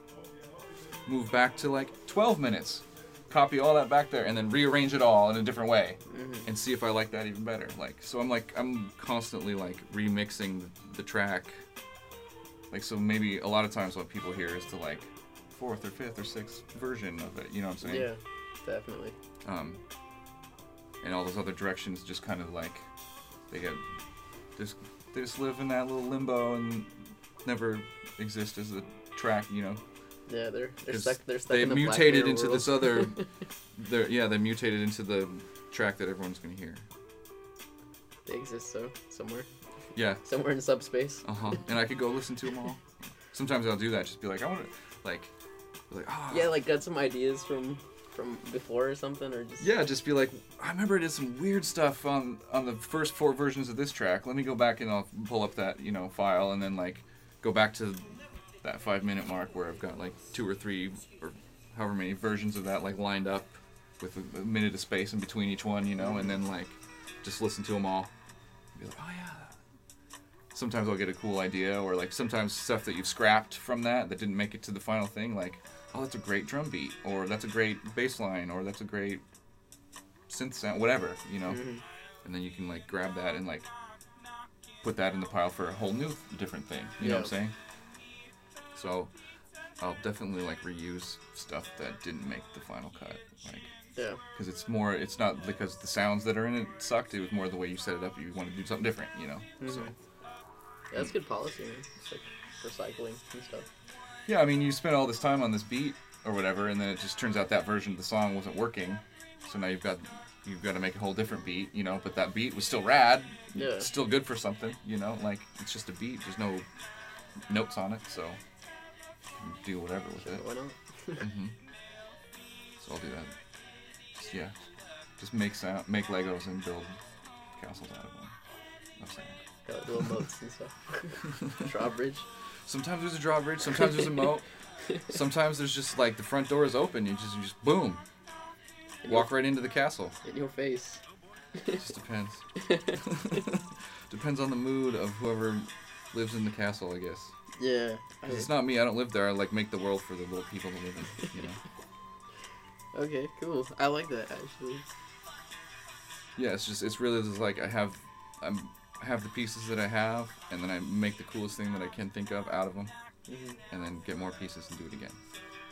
S3: move back to like 12 minutes, copy all that back there, and then rearrange it all in a different way, and see if I like that even better. Like, so I'm constantly like remixing the track. Like, so maybe a lot of times what people hear is the like 4th or 5th or 6th version of it. You know what I'm saying?
S2: Yeah, definitely.
S3: And all those other directions just kind of like they just live in that little limbo and never exist as a track, you know.
S2: Yeah, they're stuck. They're stuck
S3: they
S2: in the
S3: mutated
S2: Black Mirror
S3: into
S2: world.
S3: this other. They mutated into the track that everyone's gonna hear.
S2: They exist somewhere.
S3: Yeah.
S2: Somewhere in subspace.
S3: And I could go listen to them all. Sometimes I'll do that. Just be like, I want to, like,
S2: Yeah, like got some ideas from before or something, or just.
S3: Yeah, just be like, I remember I did some weird stuff on the first 4 versions of this track. Let me go back and I'll pull up that, you know, file, and then like go back to that 5 minute mark where I've got like 2 or 3 or however many versions of that like lined up with a minute of space in between each one, you know, and then like just listen to them all. Be like, oh yeah. Sometimes I'll get a cool idea, or like sometimes stuff that you've scrapped from that didn't make it to the final thing, like, oh, that's a great drum beat, or that's a great bass line, or that's a great synth sound, whatever, you know. And then you can like grab that and like put that in the pile for a whole new different thing, you know what I'm saying? So I'll definitely like reuse stuff that didn't make the final cut, like,
S2: yeah,
S3: because it's not because the sounds that are in it sucked, it was more the way you set it up. You want to do something different, you know. So
S2: yeah, that's good policy, man. It's like recycling and stuff.
S3: Yeah, I mean, you spend all this time on this beat or whatever, and then it just turns out that version of the song wasn't working. So now you've got to make a whole different beat, you know. But that beat was still rad.
S2: Yeah.
S3: It's still good for something, you know. Like, it's just a beat. There's no notes on it, so you can do whatever with it.
S2: Why not?
S3: So I'll do that. Just make Legos and build castles out of them. That's it.
S2: Got little moats and stuff. Drawbridge.
S3: Sometimes there's a drawbridge, sometimes there's a moat, sometimes there's just like the front door is open, you just boom, walk right into the castle.
S2: In your face.
S3: It just depends. Depends on the mood of whoever lives in the castle, I guess.
S2: Yeah.
S3: 'Cause it's not me, I don't live there, I like make the world for the little people to live in, you know.
S2: Okay, cool. I like that actually.
S3: yeah, it's really just like I have the pieces that I have, and then I make the coolest thing that I can think of out of them, and then get more pieces and do it again.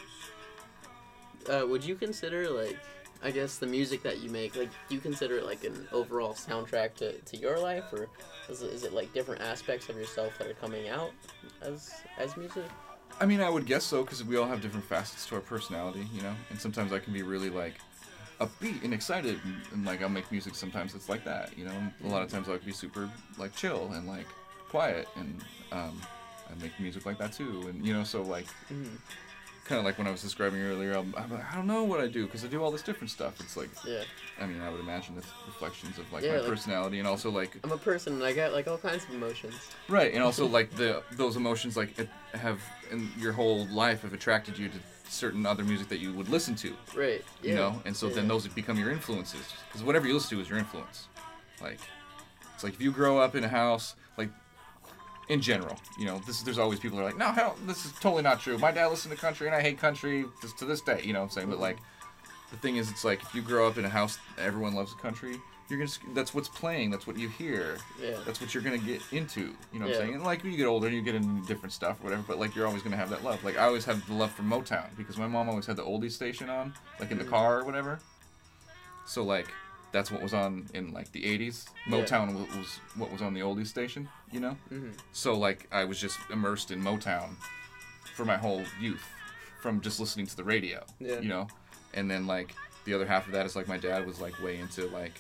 S2: Would you consider, like, I guess the music that you make, like, do you consider it like an overall soundtrack to your life, or is it like different aspects of yourself that are coming out as music?
S3: I mean, I would guess so, because we all have different facets to our personality, you know? And sometimes I can be really, like, upbeat and excited, and like, I'll make music sometimes that's like that, you know? A lot of times I'll be super, like, chill and, like, quiet, and I make music like that, too. And, you know, so, like, kind of like when I was describing earlier, I'm like, I don't know what I do, because I do all this different stuff. It's like,
S2: Yeah.
S3: I mean, I would imagine it's reflections of, like,
S2: Yeah,
S3: my
S2: like-
S3: personality, and also, like...
S2: I'm a person, and I got, like, all kinds of emotions.
S3: Right, and also, like, those emotions, like, have, in your whole life, have attracted you to certain other music that you would listen to,
S2: Right. Yeah.
S3: you know? And so then
S2: Yeah.
S3: those become your influences. Because whatever you listen to is your influence. Like, it's like if you grow up in a house, like, in general, you know, there's always people who are like, no, hell, this is totally not true. My dad listened to country, and I hate country to this day, you know what I'm saying? But, like, the thing is, it's like, if you grow up in a house that everyone loves country, you're gonna, that's what's playing, that's what you hear.
S2: Yeah.
S3: That's what you're gonna get into, you know what
S2: Yeah.
S3: I'm saying? And like when you get older, you get into different stuff or whatever, but like you're always gonna have that love. Like I always have the love for Motown because my mom always had the oldies station on, like in the car or whatever. So like that's what was on in like the 80s. Motown was what was on the oldies station, you know? So like I was just immersed in Motown for my whole youth from just listening to the radio,
S2: Yeah.
S3: you know? And then like the other half of that is like my dad was like way into like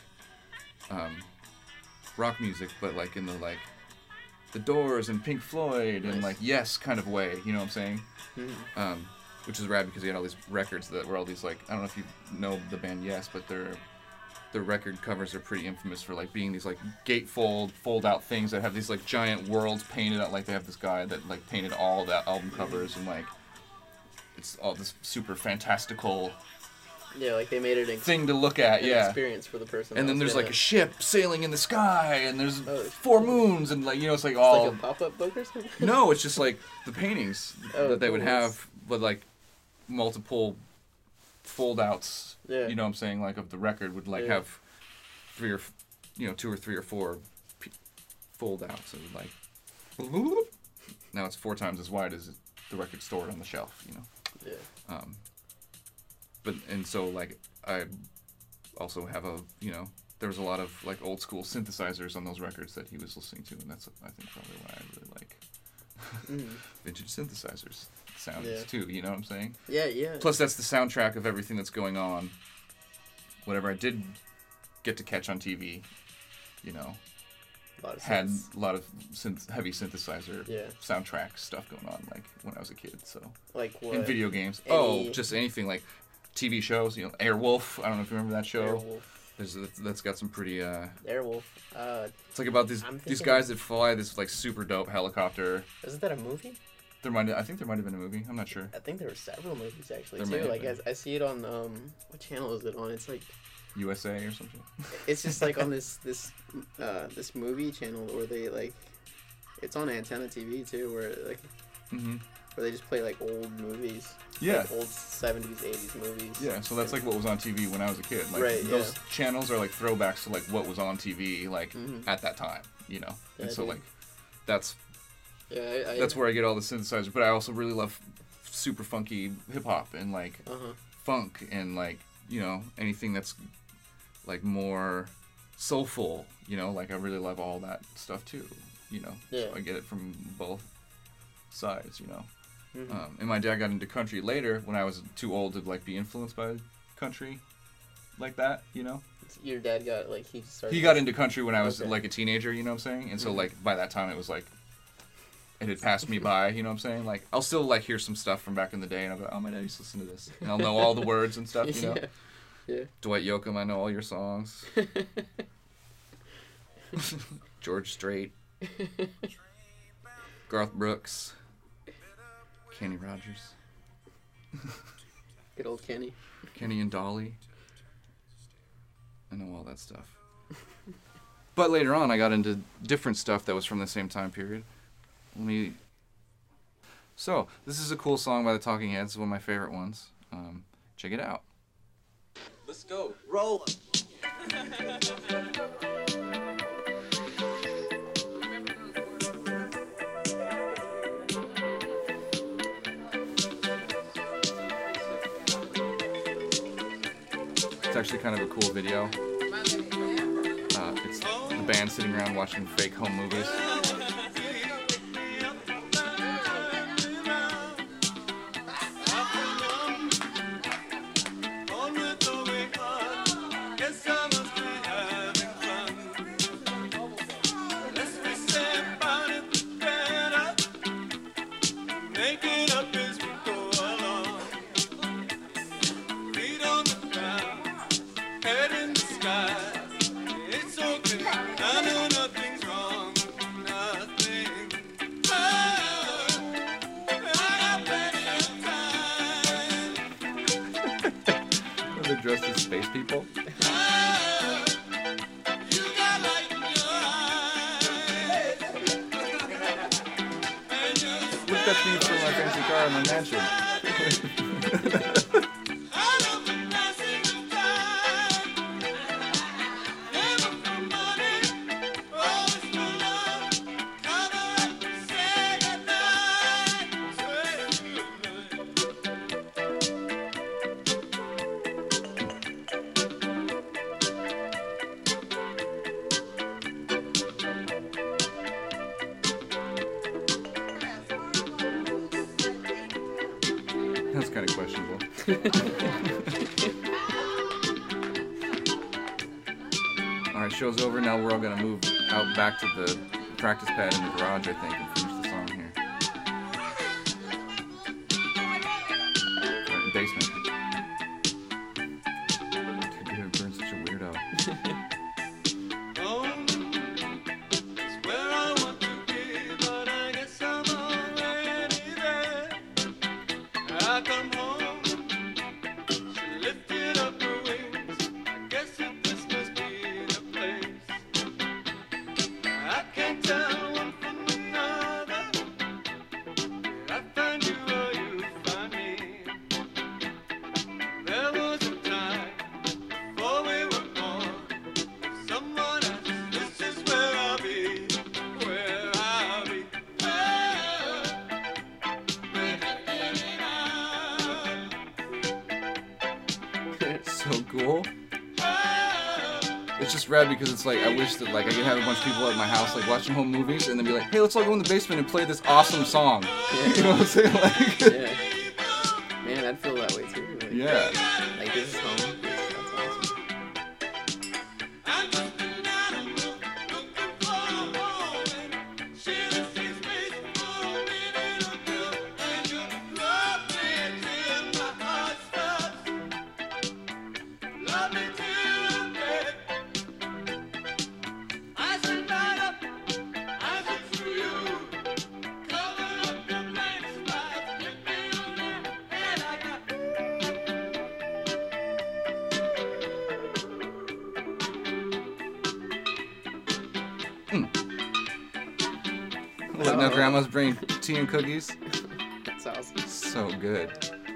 S3: rock music, but like in the like the Doors and Pink Floyd and
S2: Nice.
S3: like Yes kind of way, you know what I'm saying? Which is rad because he had all these records that were all these like, I don't know if you know the band Yes, but their record covers are pretty infamous for like being these like gatefold fold out things that have these like giant worlds painted out. Like they have this guy that like painted all the album covers and like it's all this super fantastical
S2: Yeah, like they made it
S3: thing to look at,
S2: an
S3: yeah.
S2: experience for the person.
S3: And
S2: that
S3: then
S2: was
S3: there's like
S2: gonna-
S3: a ship sailing in the sky, and there's
S2: Oh.
S3: 4 moons, and like, you know, it's like
S2: It's
S3: all.
S2: like a pop-up book or something.
S3: No, it's just like the paintings
S2: Oh,
S3: that they would
S2: cool.
S3: have with like multiple fold outs.
S2: Yeah.
S3: You know what I'm saying? Like of the record would like
S2: Yeah.
S3: have 2 or 3 or 4 fold outs, and like. Now it's 4 times as wide as the record stored on the shelf, you know.
S2: Yeah.
S3: But and so like I also have there was a lot of like old school synthesizers on those records that he was listening to, and that's I think probably why I really like vintage synthesizers sounds
S2: Yeah.
S3: too. You know what I'm saying?
S2: Yeah, yeah.
S3: Plus that's the soundtrack of everything that's going on. Whatever I did get to catch on TV, you know,
S2: A lot of
S3: had
S2: sense.
S3: a lot of heavy synthesizer
S2: Yeah.
S3: soundtrack stuff going on like when I was a kid. So.
S2: Like what?
S3: In video games.
S2: Any-
S3: Just anything like TV shows, you know, Airwolf. I don't know if you remember that show.
S2: Airwolf.
S3: That's got some pretty
S2: Airwolf.
S3: it's like about these
S2: I'm
S3: these
S2: thinking-
S3: guys that fly this like super dope helicopter.
S2: Isn't that a movie?
S3: I think there might have been a movie. I'm not sure.
S2: I think there were several movies actually
S3: There may
S2: too.
S3: have
S2: Like
S3: been.
S2: I see it on what channel is it on? It's like
S3: USA or something.
S2: it's just like on this movie channel where they like it's on Antenna TV too, where like
S3: Mhm.
S2: where they just play like old movies.
S3: Yeah.
S2: Like old 70s, 80s movies.
S3: Yeah, so that's like what was on TV when I was a kid. Like
S2: Right,
S3: those
S2: yeah.
S3: channels are like throwbacks to like what was on TV like at that time, you know.
S2: Yeah,
S3: And so
S2: dude.
S3: like that's
S2: Yeah,
S3: that's where I get all the synthesizers, but I also really love super funky hip hop and like funk and like, you know, anything that's like more soulful, you know, like I really love all that stuff too, you know.
S2: Yeah.
S3: So I get it from both sides, you know. And my dad got into country later when I was too old to like be influenced by country like that, you know.
S2: Your dad got like he started.
S3: He got into country when I was
S2: Okay.
S3: like a teenager, you know what I'm saying? And so like by that time it was like it had passed me by, you know what I'm saying? Like I'll still like hear some stuff from back in the day and I'll be like, oh, my dad used to listen to this. And I'll know all the words and stuff, you know.
S2: Yeah.
S3: Dwight Yoakam, I know all your songs. George Strait. Garth Brooks. Kenny Rogers.
S2: Good old Kenny.
S3: Kenny and Dolly. I know all that stuff. But later on, I got into different stuff that was from the same time period. So, this is a cool song by the Talking Heads, one of my favorite ones. Check it out.
S6: Let's go. Roll.
S3: It's actually kind of a cool video. It's the band sitting around watching fake home movies. They're dressed as space people. Look, that's me for my fancy car in my mansion. That's kind of questionable. Alright, show's over. Now we're all going to move out back to the practice pad in the garage, I think, and finish the song here. Right, basement. Dude, Burn's such a weirdo.
S4: I come home, she lifted up her wings. I guess that this must be the place. I can't tell one from another. Did I find you or you find me? There was a time before we were born. If someone asked, this is where I'll be, where I'll be.
S3: So cool. It's just rad because it's like I wish that like I could have a bunch of people at my house like watching home movies and then be like, hey, let's all go in the basement and play this awesome song.
S2: Yeah.
S3: You know what I'm saying? Like,
S2: Yeah. Man, I'd feel that way too. Like,
S3: yeah.
S2: Like this is home. That's awesome.
S3: Look, now Grandma's bringing tea and cookies.
S2: That's awesome.
S3: So good.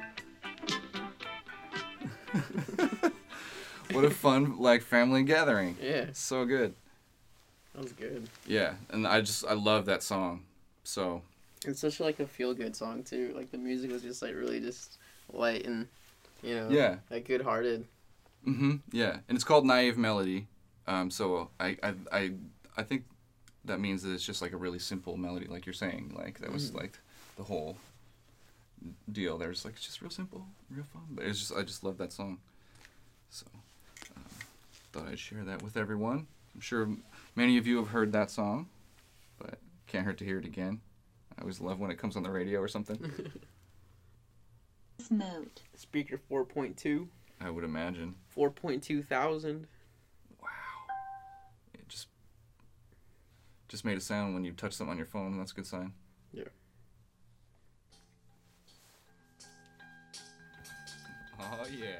S3: What a fun like family gathering.
S2: Yeah,
S3: So good.
S2: that was good.
S3: Yeah, and I love that song. So
S2: It's such like a feel good song too. Like the music was just like really just light and
S3: yeah.
S2: like good hearted.
S3: Yeah, and it's called Naive Melody. So I think that means that it's just like a really simple melody, like you're saying. Like that was like the whole deal. There's like it's just real simple, real fun. But it's just I just love that song. So thought I'd share that with everyone. I'm sure many of you have heard that song, but can't hurt to hear it again. I always love when it comes on the radio or something.
S5: Mode.
S2: Speaker 4.2.
S3: I would imagine.
S2: 4.2 thousand.
S3: Wow. It just made a sound when you touch something on your phone. That's a good sign.
S2: Yeah.
S3: Oh yeah.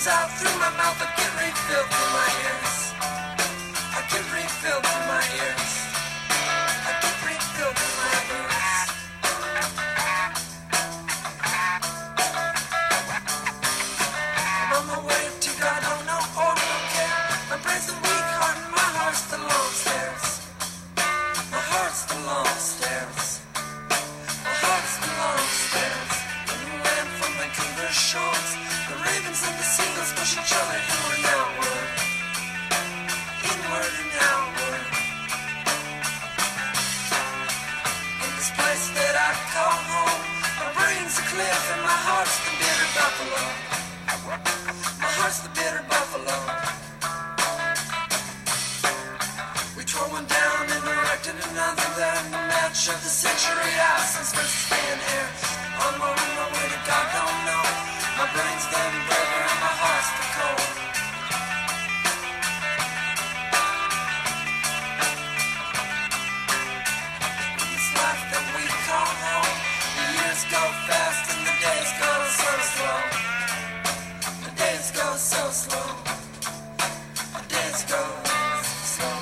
S4: things out through my mouth. I get refilled through my ears. I get refilled through my ears. I get refilled through my ears. I'm on my way to God, don't know or don't care. My brain's the weak heart and my heart's the long stairs. My heart's the long stairs. My heart's the long stairs. When you land from Vancouver shores, the ravens and the seagulls push each other inward and outward. Inward and outward. In this place that I call home, my brain's a cliff and my heart's the bitter buffalo. My heart's the bitter buffalo. We tore one down and erected another. Then the match of the century, absence versus thin air. On my way to God, don't know. My brain's the burger and my heart's the cold. In this life that we call home, the years go fast and the days go so slow. The days go so slow. The days go slow.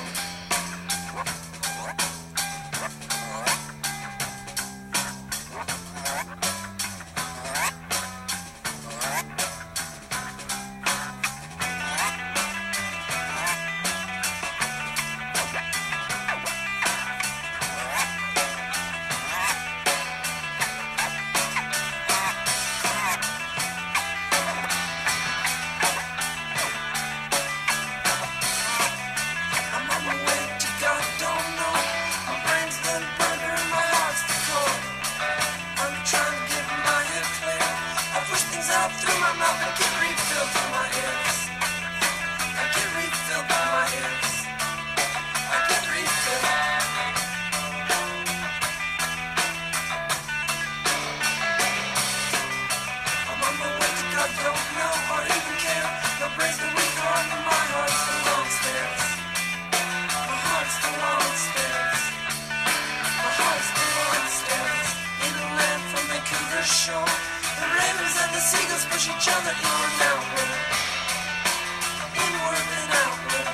S4: I'm on my way to God, don't know. My brain's the burger and my heart's the cold. I'm trying to get my head clear. I push things out through my mouth and get refilled through my ears. I get refilled through my ears. I get refilled. I'm on my way to God, don't know or even care. My brain's the weak heart and my heart's the long stairs. My heart's the long stairs. My heart's the long stairs. In a land from Vancouver shore, the ravens and the seagulls push each other inward and outward. Inward and outward.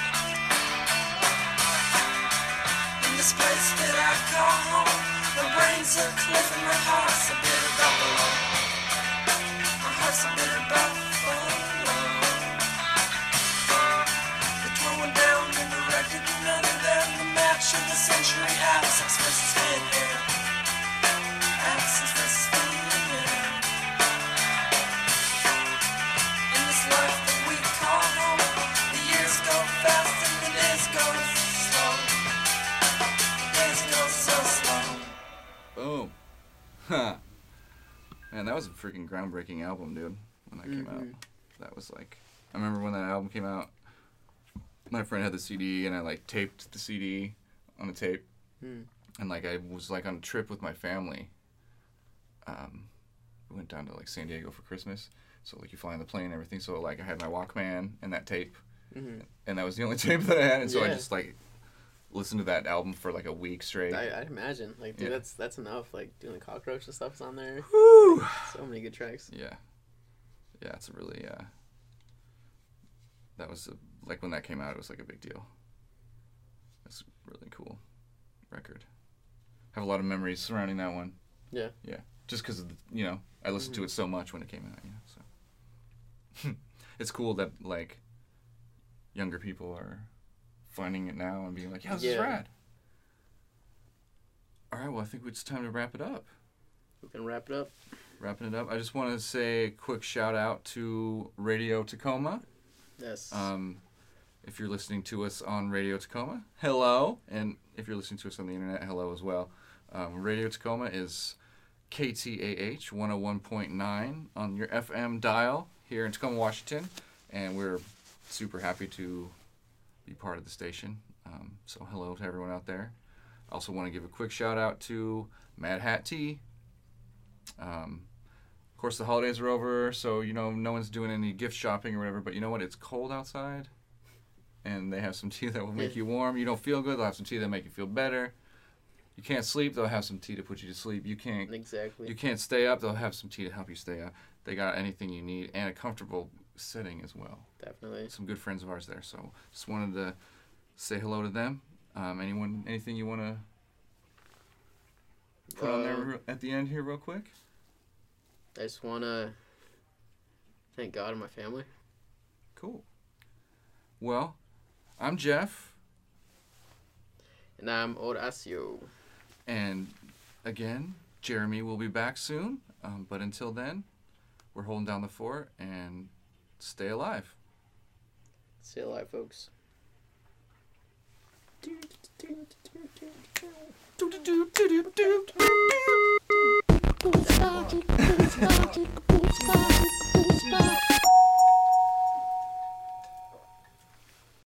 S4: In this place that I call home, my brain's a cliff and my heart's a bitter buffalo. My heart's a bitter buffalo. We tore one down and erected another. Then the match of the century, absence versus thin air. Absence versus thin air. In this life that we call home, the years go fast and the days go slow. The days go so slow.
S3: Boom. Huh. Man, that was a freaking groundbreaking album, dude. When that came out, that was like, I remember when that album came out. My friend had the CD, and I like taped the CD on the tape, and like I was like on a trip with my family. We went down to like San Diego for Christmas, so like you fly on the plane and everything. So like I had my Walkman and that tape, and that was the only tape that I had, and so I
S2: Yeah.
S3: just like listened to that album for like a week straight.
S2: I'd imagine, like, dude,
S3: Yeah.
S2: that's enough. Like, doing the Cockroach and stuff's on there.
S3: Woo!
S2: So many good tracks.
S3: Yeah, it's a really that was like when that came out, it was like a big deal. It's a really cool record. Have a lot of memories surrounding that one.
S2: Yeah.
S3: Just because I listened to it so much when it came out. So it's cool that like younger people are finding it now and being like, yeah, this is
S2: Yeah.
S3: rad. All right, well, I think it's time to wrap it up.
S2: We can wrap it up.
S3: Wrapping it up, I just want to say a quick shout out to Radio Tacoma.
S2: Yes.
S3: If you're listening to us on Radio Tacoma, hello. And if you're listening to us on the internet, hello as well. Radio Tacoma is KTAH 101.9 on your FM dial here in Tacoma, Washington. And we're super happy to be part of the station. So hello to everyone out there. I also want to give a quick shout out to Mad Hat Tea. Of course, the holidays are over, so no one's doing any gift shopping or whatever. But you know what? It's cold outside, and they have some tea that will make you warm. You don't feel good, they'll have some tea that make you feel better. You can't sleep, they'll have some tea to put you to sleep. You can't
S2: Exactly.
S3: stay up, they'll have some tea to help you stay up. They got anything you need and a comfortable setting as well.
S2: Definitely.
S3: Some good friends of ours there. So just wanted to say hello to them. Anything you want to put on there at the end here real quick?
S2: I just want to thank God and my family.
S3: Cool. Well, I'm Jeff.
S2: And I'm Horacio.
S3: And again, Jeremy will be back soon. But until then, we're holding down the fort and stay alive.
S2: Stay alive, folks.
S6: Boots,